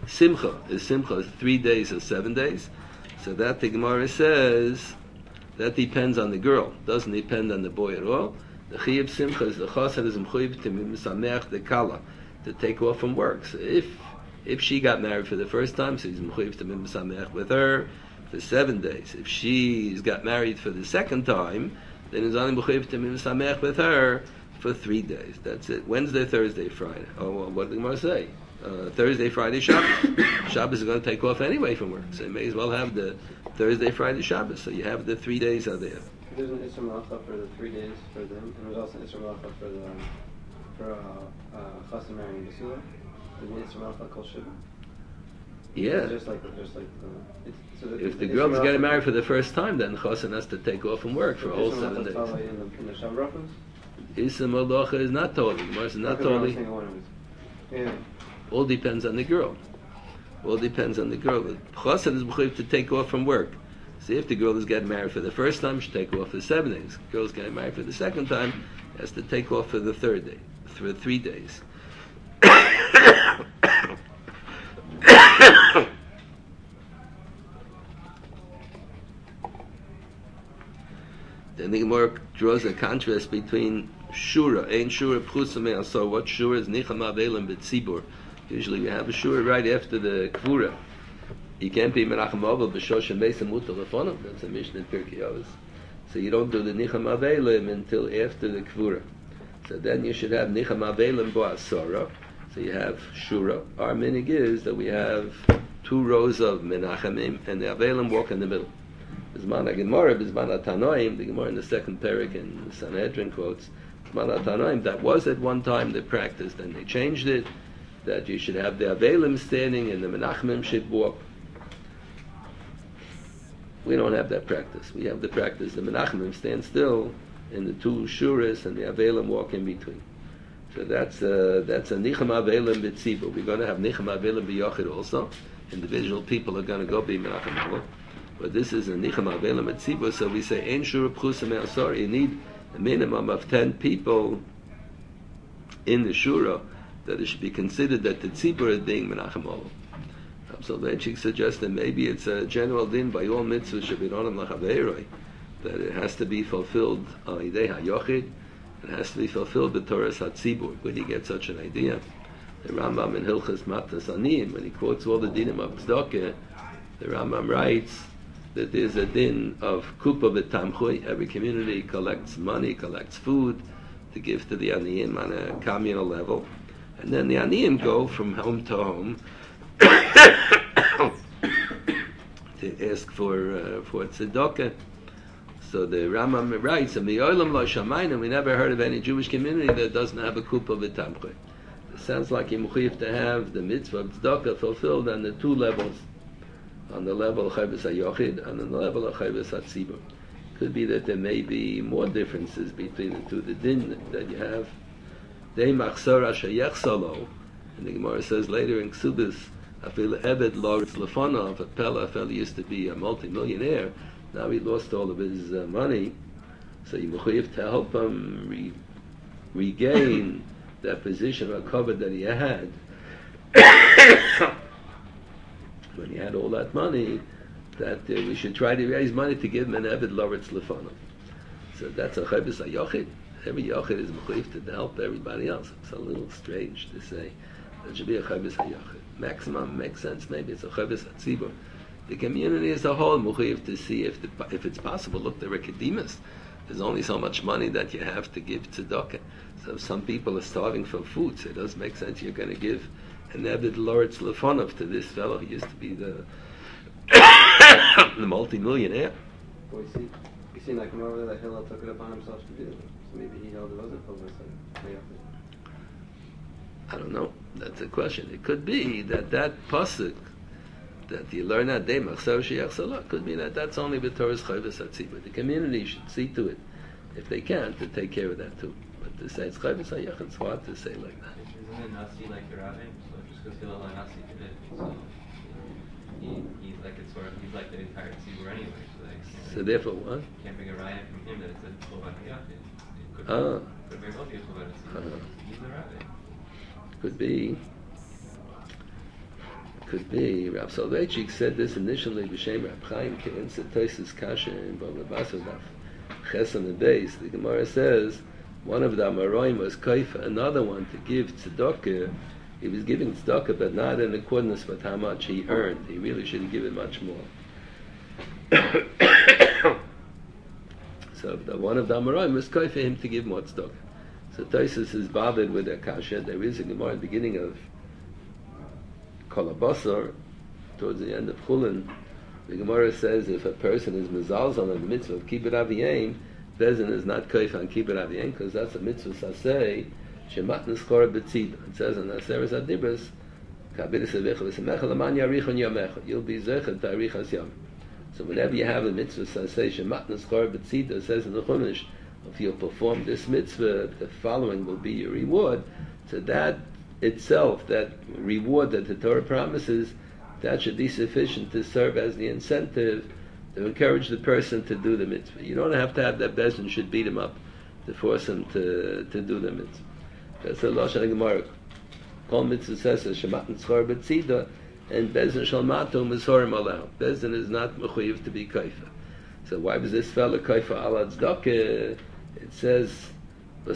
Simcha. Is Simcha three days or seven days? So that the Gemara says that depends on the girl. Doesn't depend on the boy at all. The Chiyuv Simcha is the Chassan is Mchuyev to Misameach the Kala, to take off from work. So if if she got married for the first time, so he's Mchuyev to Misameach with her for seven days. If she's got married for the second time, then he's only Mchuyev to Misameach with her for three days. That's it. Wednesday, Thursday, Friday. Oh, well, what did the Gemara say? Uh, Thursday, Friday, Shabbos. Shabbos is going to take off anyway from work, so you may as well have the Thursday, Friday, Shabbos. So you have the three days are there. There's an Isra Malacha for the three days for them, and there's also an Isra Malacha for the for uh, uh, Chassan marrying Basula. There's an Isra Malacha called Shiva. Yeah. It's just like just like uh, it's, so the, If the Isra girl's Malacha- getting married for the first time, then Chassan has to take off from work for a whole Isra seven Malacha days. follow in the, in the Shav Brachos? Isra Malacha is not totally. Gemara is not Because I was totally. thinking one of it. Yeah. All depends on the girl. All depends on the girl. But Chassan is mechuyev to take off from work. See, if the girl is getting married for the first time, she take off for seven days. If the girl is getting married for the second time, has to take off for the third day, for three days. Then the Gemara draws a contrast between Shura, Ein Shura Pchusa Me'asor. What Shura is Nicham Avelim B'tzibur. Usually we have a Shura right after the Kvura. You can't be Menachem Avol B'Shosh and Mesa Mutar Lefonim. That's a Mishnah in Pirkei Avos. So you don't do the Nicham Avelim until after the Kvura. So then you should have Nicham Avelim Bo'asora. So you have Shura. Our minig is that we have two rows of Menachemim and the Avelim walk in the middle. Bizman HaGemara, Bizman HaTanoim, the Gemara in the second parak in Sanhedrin quotes, Bizman HaTanoim, that was at one time the practice, then they changed it, that you should have the Avelim standing and the Menachemim should walk. We don't have that practice. We have the practice, the Menachemim stand still, and the two Shuras and the Avelim walk in between. So that's a, that's a Nicham Avelim B'tzibur. We're going to have Nicham Avelim B'yochid also. Individual people are going to go be Menachem Avol. But this is a Nicham Avelim B'tzibur, so we say, Ein Shura Pchusa Me'asor. You need a minimum of ten people in the Shura that it should be considered that the Tzibur is being Menachem Avol. So Benchik suggests that maybe it's a general din by all mitzvahs Shebironim Lachaveiroi, that it has to be fulfilled on Idei HaYochid, it has to be fulfilled the Torah HaTzibur. Where do you get such an idea? The Rambam in Hilchas Matas Aniyim, when he quotes all the dinim of Tzedakah, the Rambam writes that there's a din of Kupa V'Tamchui. Every community collects money, collects food to give to the Aniyim on a communal level. And then the Aniyim go from home to home to ask for uh, for tzedakah. So the Rambam writes, "And the Olam Lo Shamayim, we never heard of any Jewish community that doesn't have a kupa v'tamchay." It sounds like you're mechuyev to have the mitzvah of tzedakah fulfilled on the two levels, on the level of chayvus hayochid and on the level of chayvus hatzibur. Could be that there may be more differences between the two. The din that you have, dei machzor asher yechsalo, and the Gemara says later in Ksubis, Afil Ebed Loritz Lefonov, a Pella, a fellow used to be a multi-millionaire, now he lost all of his uh, money, so you mechuyev to help him re- regain that position or cover that he had. When he had all that money, that uh, we should try to raise money to give him an Ebed Loritz Lefonov. So that's a Chaybis HaYochid. Every Yochid is mechuyev to help everybody else. It's a little strange to say that should be a Chaybis HaYochid. Maximum makes sense. Maybe it's a Chaybis HaTzibur. The community as a whole mechuyev to see if the, if it's possible. Look, they're Rekedemus. There's only so much money that you have to give tzedakah. So if some people are starving for food, so it does make sense you're going to give an Ebed Loritz Lefonov to this fellow who used to be the the multi-millionaire. Well, we see, we see like over there that Hillel took it upon himself to do it. So maybe he held it wasn't public. I don't know. That's a question. It could be that that pasuk that you learn that day machzor sheyachsalah could be that that's only the Torah's chayvus hatzibur. The community should see to it, if they can, to take care of that too. But to say it's chayvus hayach, it's hard to say like that. Isn't it Nasi like your rabbi? So just because Hillel and Nasi did it, so he, he's like it's sort of he's like the entire tzibur anyway. So, like, can't So therefore, what? Can't bring a riot from him that it's a chovat hayach. It could Ah. could very well be a chovat hatzibur. Uh-huh. He's the rabbi. Could be. could be. Rav Soloveitchik said this initially, B'Shem Rab Chaim, Ke'ensa Tosis Kasha in Bava Basra Daf Ches on the base. The Gemara says, one of the Amoraim was Kaifa, another one to give tzedakah. He was giving tzedakah, but not in accordance with how much he earned. He really should have given much more. So the one of the Amoraim was Kaifa him to give more tzedakah. So Tosis is bothered with that kasha. There is a Gemara at the beginning of Kol HaBasar, towards the end of Chulin. The Gemara says if a person is mezalzal on the mitzvah of kibbut aviyim, Bezin is not kaif on kibbut aviyim because that's a mitzvah sasei shemat neschor b'tzid. It says in Aseres Adibros, kabir sevecha v'semecha l'man yarichon yamecha. You'll be zechet tarichas yam. So whenever you have a mitzvah sasei shemat neschor b'tzid, it says in the Chumash, if you perform this mitzvah, the following will be your reward. So that itself, that reward that the Torah promises, that should be sufficient to serve as the incentive to encourage the person to do the mitzvah. You don't have to have that Bezin should beat him up to force him to, to do the mitzvah. That's the Lashon Gemara. Kol mitzvah says shemat neschor b'tzida, and Bezin shal matu misorim alau. Bezin is not mechuyev to be kaifa. So why was this fellow kaifa ala tzedakah? It says, it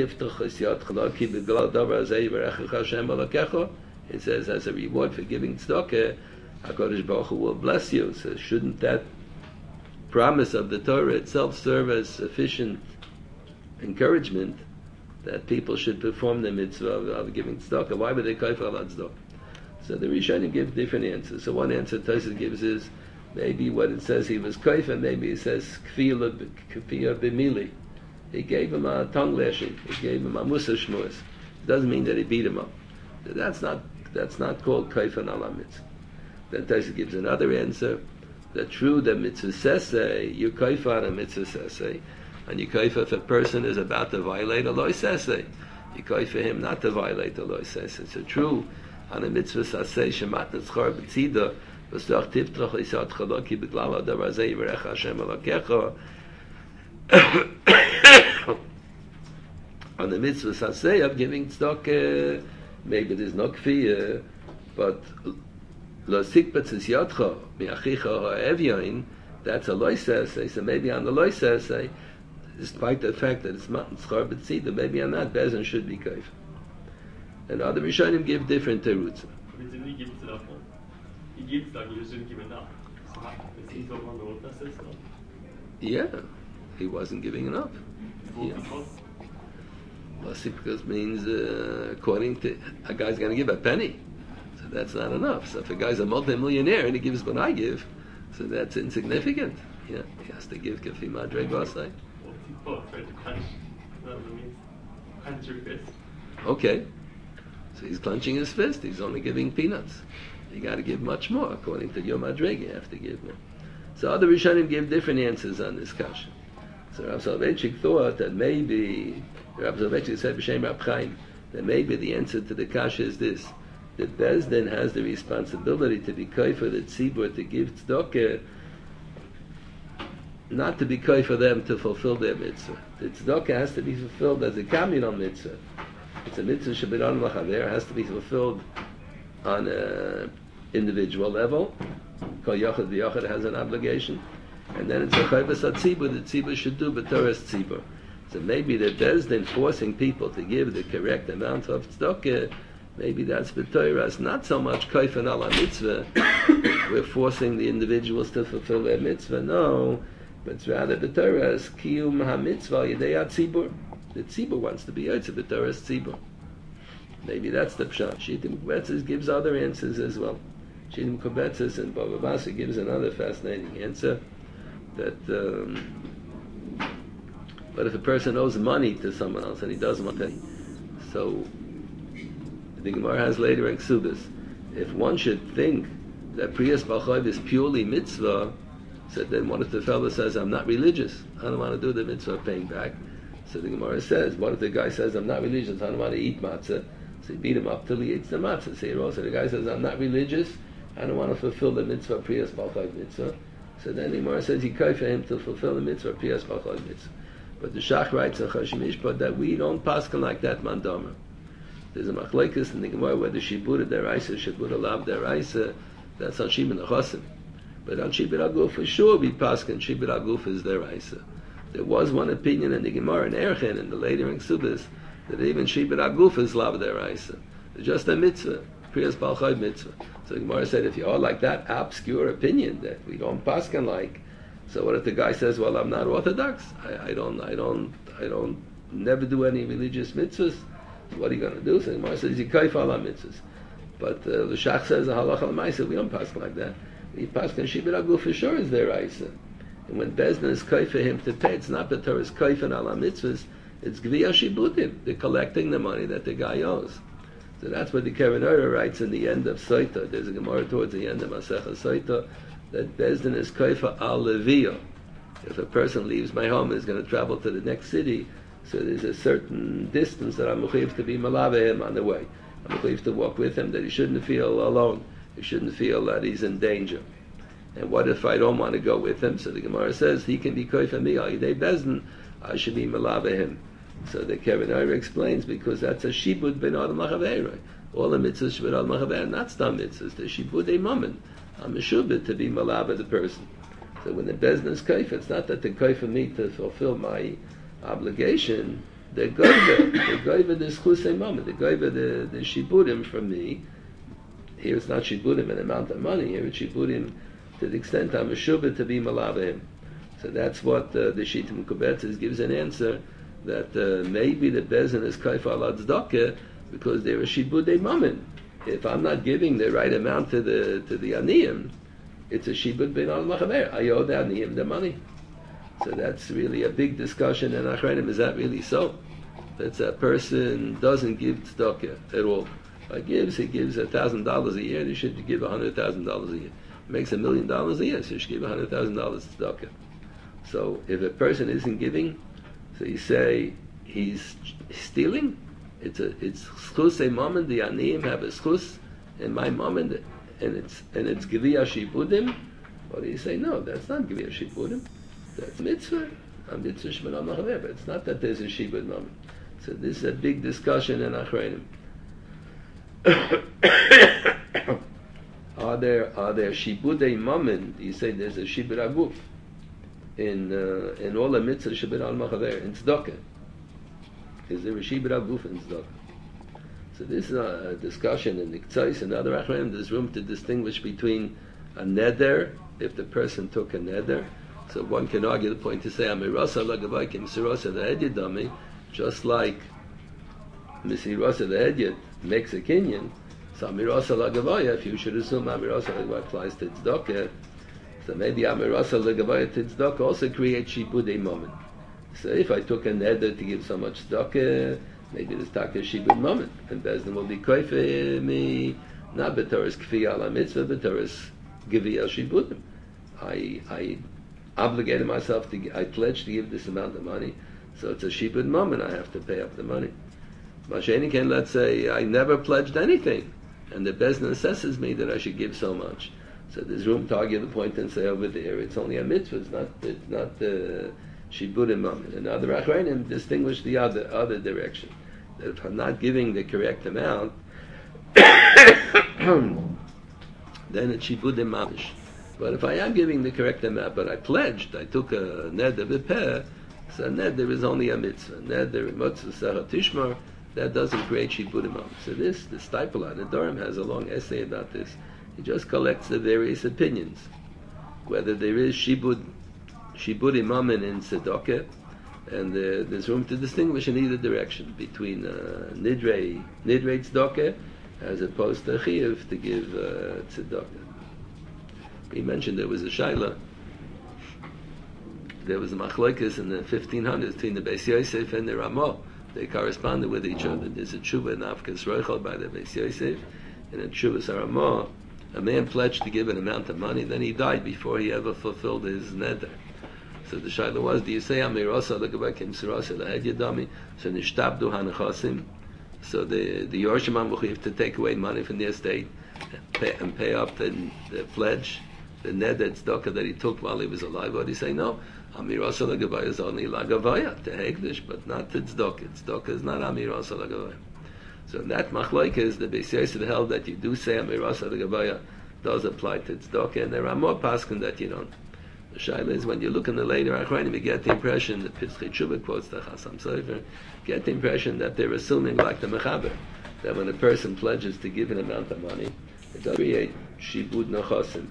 says as a reward for giving tzedakah, HaKadosh Baruch Hu will bless you. So shouldn't that promise of the Torah itself serve as sufficient encouragement that people should perform the mitzvah of, of giving tzedakah? Why would they kaifa ala tzedakah? So the Rishonim give different answers. So one answer Tosfos gives is maybe what it says he was kaifa, maybe it says kfiyah b'mili. He gave him a tongue lashing. He gave him a musa shmuas. It doesn't mean that he beat him up. That's not that's not called kaifa ala mitzvah. Then Tosfos gives another answer. That true that mitzvah sesei, you kaifa on a mitzvah sesei, and you kaifa if a person is about to violate a loy sesei. You kaifa him not to violate a loy sesei. So true on a mitzvah sesei shemat neschor b'tzida v'stoch tiftrach l'isat chaloki b'glal ha'davar zeh yivarech Hashem alakecha. On the mitzvah saseh of giving tzedakah, maybe there's no kfiyah, but lo sikbetz es yadcha mi'achicha ha'evyain, that's a loy saseh. So maybe on the loy saseh, despite the fact that it's not schar b'tzida, maybe on that bezin should be kaif. And other Rishonim give different terutzim. But didn't he give tzedakah? He gave tzedakah, he just didn't give enough. So is he talking on the road that says so? Yeah, he wasn't giving enough. Yeah. Because means uh, according to a guy's going to give a penny, so that's not enough. So if a guy's a multi-millionaire and he gives what I give, so that's insignificant. Yeah, he has to give kafi madreg vasai. Okay, so he's clenching his fist. He's only giving peanuts. You got to give much more according to your madreg. You have to give more. So other Rishonim give different answers on this kasha. So Rav Soloveitchik thought that maybe Rav Soloveitchik said b'shem Rab Chaim that maybe the answer to the kasha is this: that Bezdin has the responsibility to be kaifa the tzibur to give tzedakah, not to be kaifa them to fulfill their mitzvah. The tzedakah has to be fulfilled as a communal mitzvah. It's a mitzvah shebiran lachaver, has to be fulfilled on an individual level. Kol yachad v'yachad has an obligation. And then it's a chayvus ha-tzibur, the tzibur should do b'toras tzibur. So maybe the Bezdin forcing people to give the correct amount of tzedakah, maybe that's b'toras, not so much kaifan ala mitzvah, we're forcing the individuals to fulfill their mitzvah, no, but it's rather b'toras, kiyum ha-mitzvah yedei ha-tzibur. The tzibur wants to be yotze b'toras tzibur. Maybe that's the pshat. Shittim Kubetzes gives other answers as well. Shittim Kubetzes and Bava Basra gives another fascinating answer. That, um, but if a person owes money to someone else and he doesn't want to pay, so the Gemara has later in Ksubis, if one should think that Priyas Balchayv is purely mitzvah, so then what if the fellow says, I'm not religious, I don't want to do the mitzvah of paying back? So the Gemara says, what if the guy says, I'm not religious, I don't want to eat matzah? So you beat him up till he eats the matzah. So also the guy says, I'm not religious, I don't want to fulfill the mitzvah, Priyas Balchayv mitzvah. So then the Gemara says, he kai for him to fulfill the mitzvah, Priyas Balchayv mitzvah. But the Shach writes in Chashim Mishpat that we don't paskin like that mandomer. There's a machlekes in the Gemara whether shibud deraisa, shibud alav deraisa. That's on shibud nechosim. But on shibud aguf for sure, we paskin shibud aguf is deraisa. There was one opinion in the Gemara in Erchen and the later in Ksubis that even shibud aguf is lav deraisa. It's just a mitzvah, priyas balchai mitzvah. So the Gemara said, if you are like that obscure opinion that we don't paskin like, so what if the guy says, well, I'm not Orthodox. I, I don't, I don't, I don't, never do any religious mitzvahs. So what are you going to do? So the Gemara says, you kaif ala mitzvahs. But uh, the Shach says, halacha l'maisa, we don't paskin like that. We paskin shibud aguf for sure is deraisa. And when Bezdin is kaif for him to pay, it's not the Torah's kaif and ala mitzvahs, it's gviyah shibudim. They're collecting the money that the guy owes. So that's what the Keren Orah writes in the end of Soita. There's a Gemara towards the end of Masechah Soita that Bezdin is kaifa al leviyah. If a person leaves my home and is going to travel to the next city, so there's a certain distance that I'm mechuyev to be malave him on the way. I'm mechuyev to walk with him, that he shouldn't feel alone. He shouldn't feel that he's in danger. And what if I don't want to go with him? So the Gemara says he can be kaifa me al yidei Bezdin. I should be malave him. So the Keren Orah explains, because that's a shibud ben adam lachaveiroi. All the mitzvahs shibud adam lachaveiroi, not stam mitzvahs. The shibud a mammon. I'm a shubid to be malava the person. So when the Bezdin is kaif, it's not that they kaif for me to fulfill my obligation. They're goiva. They're goiva the schusei mammon. They're goiva the, the shibudim from me. Here it's not shibudim an amount of money. Here it's shibudim to the extent I'm a shubid to be malava him. So that's what uh, the Shittim Kubetzes gives an answer, that uh, maybe the Bezdin is kaif ala tzedakah because they're a shibudei mammon. If I'm not giving the right amount to the to the aniyim, it's a shibud ben al machaber. I owe the aniyim the money. So that's really a big discussion in Achreinim. Is that really so? That a person doesn't give tzedakah at all. If he gives, he gives a thousand dollars a year. He should give a hundred thousand dollars a year. He makes a million dollars a year, so he should give a hundred thousand dollars tzedakah. So if a person isn't giving, so you say he's stealing. It's a it's schus a moment. The aniyim have a schus in my moment, and it's and it's giviyah shibudim. Or do you say no? That's not giviyah shibudim. That's mitzvah. A mitzvah shemana machaver. But it's not that there's a shibud moment. So this is a big discussion in Achreinim. are there are there shibudei moment? You say there's a shibud aguf in uh, in all the mitzvah shibud al machaver in tzedakah. Is there a shibud aguf in tzedakah? So this is a discussion in the K'tzais and other Achreinim. There's room to distinguish between a neder, if the person took a neder. So one can argue the point to say amirasa lagavai kim sirasa the hedyadami, just like misirasa the hedyad makes a kinyan. So amirasa lagavai, if you should assume amirasa lagavai applies to tzedakah, so maybe amirasa lagavai to tzedakah also creates shibudei moment. So if I took a neder to give so much tzedakah, maybe this taka shibud moment, and Bezdin will be koife me, not b'toras kfi ala mitzvah, b'toras giviyah shibudim. I I obligated myself to, I pledged to give this amount of money, so it's a shibud moment. I have to pay up the money. Masheni can, let's say I never pledged anything, and the Bezdin assesses me that I should give so much. So there's room to argue the point and say over there it's only a mitzvah. It's not. It's not the. Uh, Shibudim Mammon. And other Achreinim distinguish the other other direction. That if I'm not giving the correct amount, then it's Shibudim Mamish. But if I am giving the correct amount, but I pledged, I took a neder v'peh, so neder is only a mitzvah. Neder motzah sarah tishmar, that doesn't create Shibudim Mammon. So this, the Stipler, the Durham has a long essay about this. He just collects the various opinions. Whether there is Shibud Shibud Mammon in tzedakah, and uh, there's room to distinguish in either direction between uh, nidrei nidrei tzedakah as opposed to chiyuv to give uh, tzedakah. We mentioned there was a shaila. There was a machlokes in the fifteen hundreds between the Beis Yosef and the Ramah. They corresponded with each other. There's a tshuva in Avkas Rochel by the Beis Yosef, and in Tshuvas Ramah, a man pledged to give an amount of money, then he died before he ever fulfilled his neder. So the shaila was, do you say amirasa l'gabakim sirasa l'hedyadami? So nishtabdu hanachasim. So the the Yorshim Ambuchiv to take away money from the estate and pay, and pay up the, the pledge, the neder tzedakah that he took while he was alive. Or do you say no? Amirasa l'gavaya is only l'gavaya to hegdish, but not to tzedakah. Tzedakah is not amirasa l'gavaya. So in that machlokes, the Beis Yosef held that you do say Amirasa the Gavaya does apply to tzedakah, and there are more paskin that you don't. The shaila is when you look in the later Achrayim, you get the impression that Pischei Tshuva quotes the Chasam Sofer, get the impression that they're assuming like the Mechaber, that when a person pledges to give an amount of money, it does create shibud nachasim.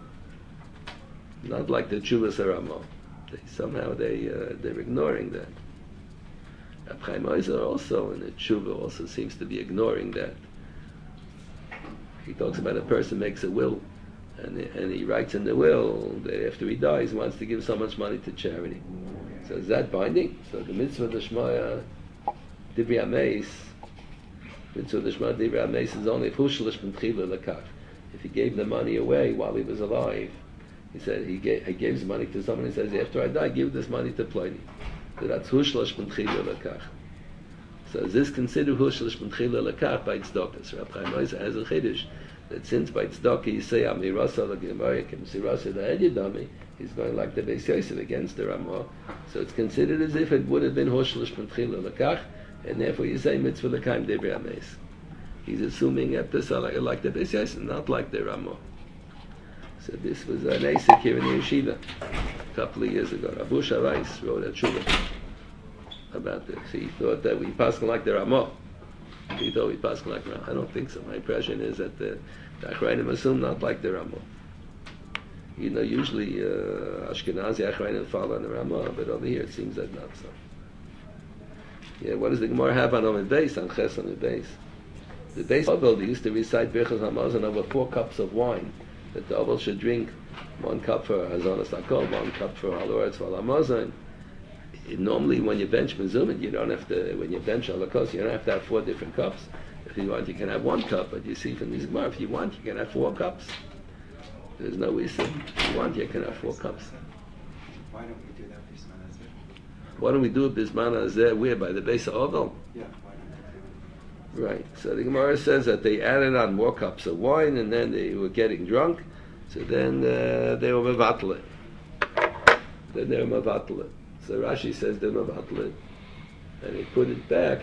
Not like the Tshuvas Haramo. They, somehow they, uh, they're ignoring that. Reb Chaim Ozer also in the Tshuva also seems to be ignoring that. He talks about a person makes a will, and, and he writes in the will that after he dies he wants to give so much money to charity. So is that binding? So the mitzvah d'shmaya Divrei Ameis, mitzvah d'shmaya Divrei Ameis is only if hushlish b'tchila lekach. If he gave the money away while he was alive, he said he gave, he gave his money to someone. He says after I die, give this money to Pliny. So that's hushlish b'tchila lekach. So is this considered hushlish b'tchila lekach by tzedakah? So Reb Chaim Ozer has a chiddush that since by tzedakah you say amirasa l'gemara k'msirasa l'edyadami, he's going like the Beis Yosef against the Ramah. So it's considered as if it would have been hushlish b'tchila lekach, and therefore you say mitzvah l'kaim divrei ameis. He's assuming at this like, like the Beis Yosef, not like the Ramah. So this was an Asik here in the yeshiva a couple of years ago. Rav Usha Rice wrote a tshuva about this. He thought that we pass like the Ramah. He thought we pass like the Ramah. I don't think so. My impression is that the, the Achrayim assume not like the Ramah. You know, usually uh, Ashkenazi Achrayim follow the Ramah, but over here it seems that not so. Yeah, what does the Gemara have on Omid Beis, on Ches Omid Beis? The Beis Ovel, they used to recite Birchas Hamazon over four cups of wine, that the Ovel should drink one cup for Hazonas Hakol, one cup for Haloretz for Hamazon. Normally when you bench Mezumah, you don't have to, when you bench Halakos, you don't have to have four different cups. If you want, you can have one cup, but you see from these Gemara, if you want, you can have four cups. There's no reason. If you want, you can have four cups. Why don't we do that Bisman Azeh? Why don't we do it Bisman Azeh? Where? By the base of Ovel? Yeah, why don't we do it? Right. So the Gemara says that they added on more cups of wine, and then they were getting drunk, so then uh, they were mevatel it. Then they were mevatel it. So Rashi says they were mevatel it, and he put it back.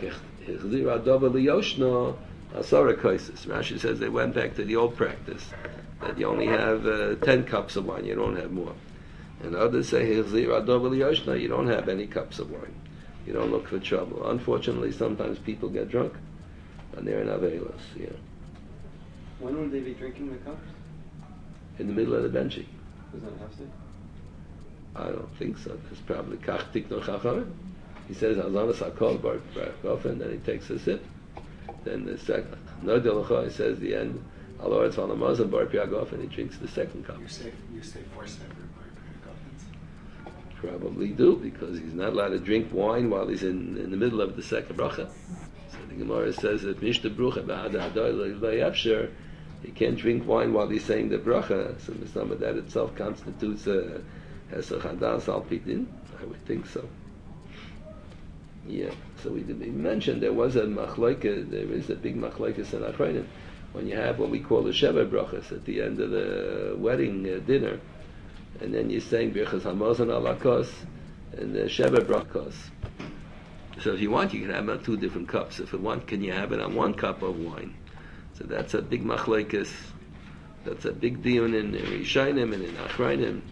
Rashi says they went back to the old practice, that you only have uh, ten cups of wine, you don't have more. And others say, you don't have any cups of wine. You don't look for trouble. Unfortunately, sometimes people get drunk, and they're in Avelos, yeah. When would they be drinking the cups? In the middle of the benching. Does that have to? I don't think so. It's probably Kach Tikno Chachamim. He says, Hazanas HaKol Bar Baruch, and then he takes a sip. Then the second, Nodel Lacha, he says the end, Aloretz Valamazan Bar Piagof, and he drinks the second cup. You say, you say four separate Bar Piagofans. Probably do, because he's not allowed to drink wine while he's in, in the middle of the second bracha. So the Gemara says that Mishta Brucha Ba'ada Hadoy Lo he can't drink wine while he's saying the bracha. So some of that itself constitutes a Hesach Hadas Al Pidin. I would think so. Yeah. So we, we mentioned there was a machloika. There is a big machloikas in Achrayim when you have what we call the Sheva brachas at the end of the wedding uh, dinner, and then you're saying Birchas Hamazon Alakos and the Sheva brachos. So if you want, you can have it on two different cups. If you want, can you have it on one cup of wine? So that's a big machlekes. That's a big dion in Rishayim and in Achrayim.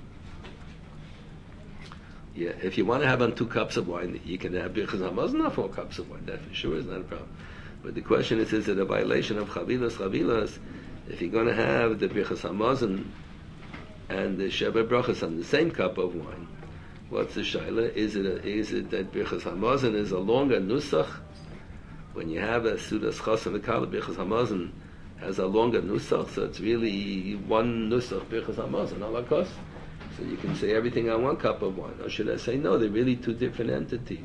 Yeah, if you want to have on two cups of wine, you can have Birchas Hamazon on four cups of wine. That for sure is not a problem. But the question is, is it a violation of Chavilas Chavilas if you're going to have the Birchas Hamazon and the Sheva brachas on the same cup of wine? What's the shaila? Is it a, is it that Birchas Hamazon is a longer nusach? When you have a Sudas Chasam V'Kala, Birchas Hamazon has a longer nusach, so it's really one nusach Birchas Hamazon alakos. So you can say everything on one cup of wine. Or should I say no? They're really two different entities.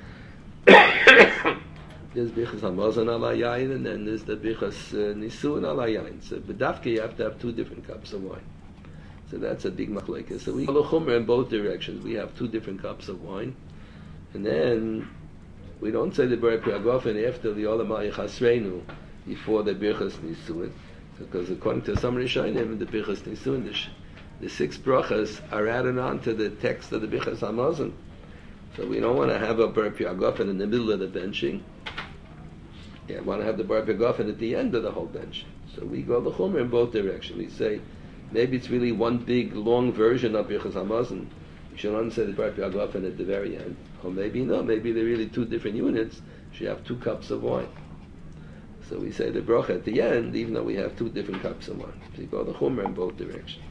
There's Birchas Hamazon ala yain, and then there's the Birchas uh, Nisuin ala yain. So b'dafke you have to have two different cups of wine. So that's a big machlekes. So we follow Chumrah in both directions. We have two different cups of wine, and then we don't say the Bar Piagofen after the Olam Chasreinu before the Birchas Nisuin, because according to some Rishonim, the Birchas Nisuin, the, sh- the six brachas are added on to the text of the Birchas Hamazon. So we don't want to have a Bar Piagofen in the middle of the benching. Yeah, I want to have the bar begofen at the end of the whole bench. So we go the Chumer in both directions. We say, maybe it's really one big, long version of Birchas Hamazon. You should not say the bar begofen at the very end. Or maybe no, maybe they're really two different units. You have two cups of wine. So we say the bracha at the end, even though we have two different cups of wine. So you go the Chumer in both directions.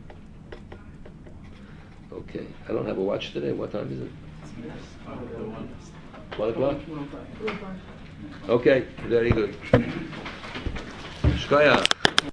Okay, I don't have a watch today. What time is it? One o'clock? Okay, very good. Shkoyach.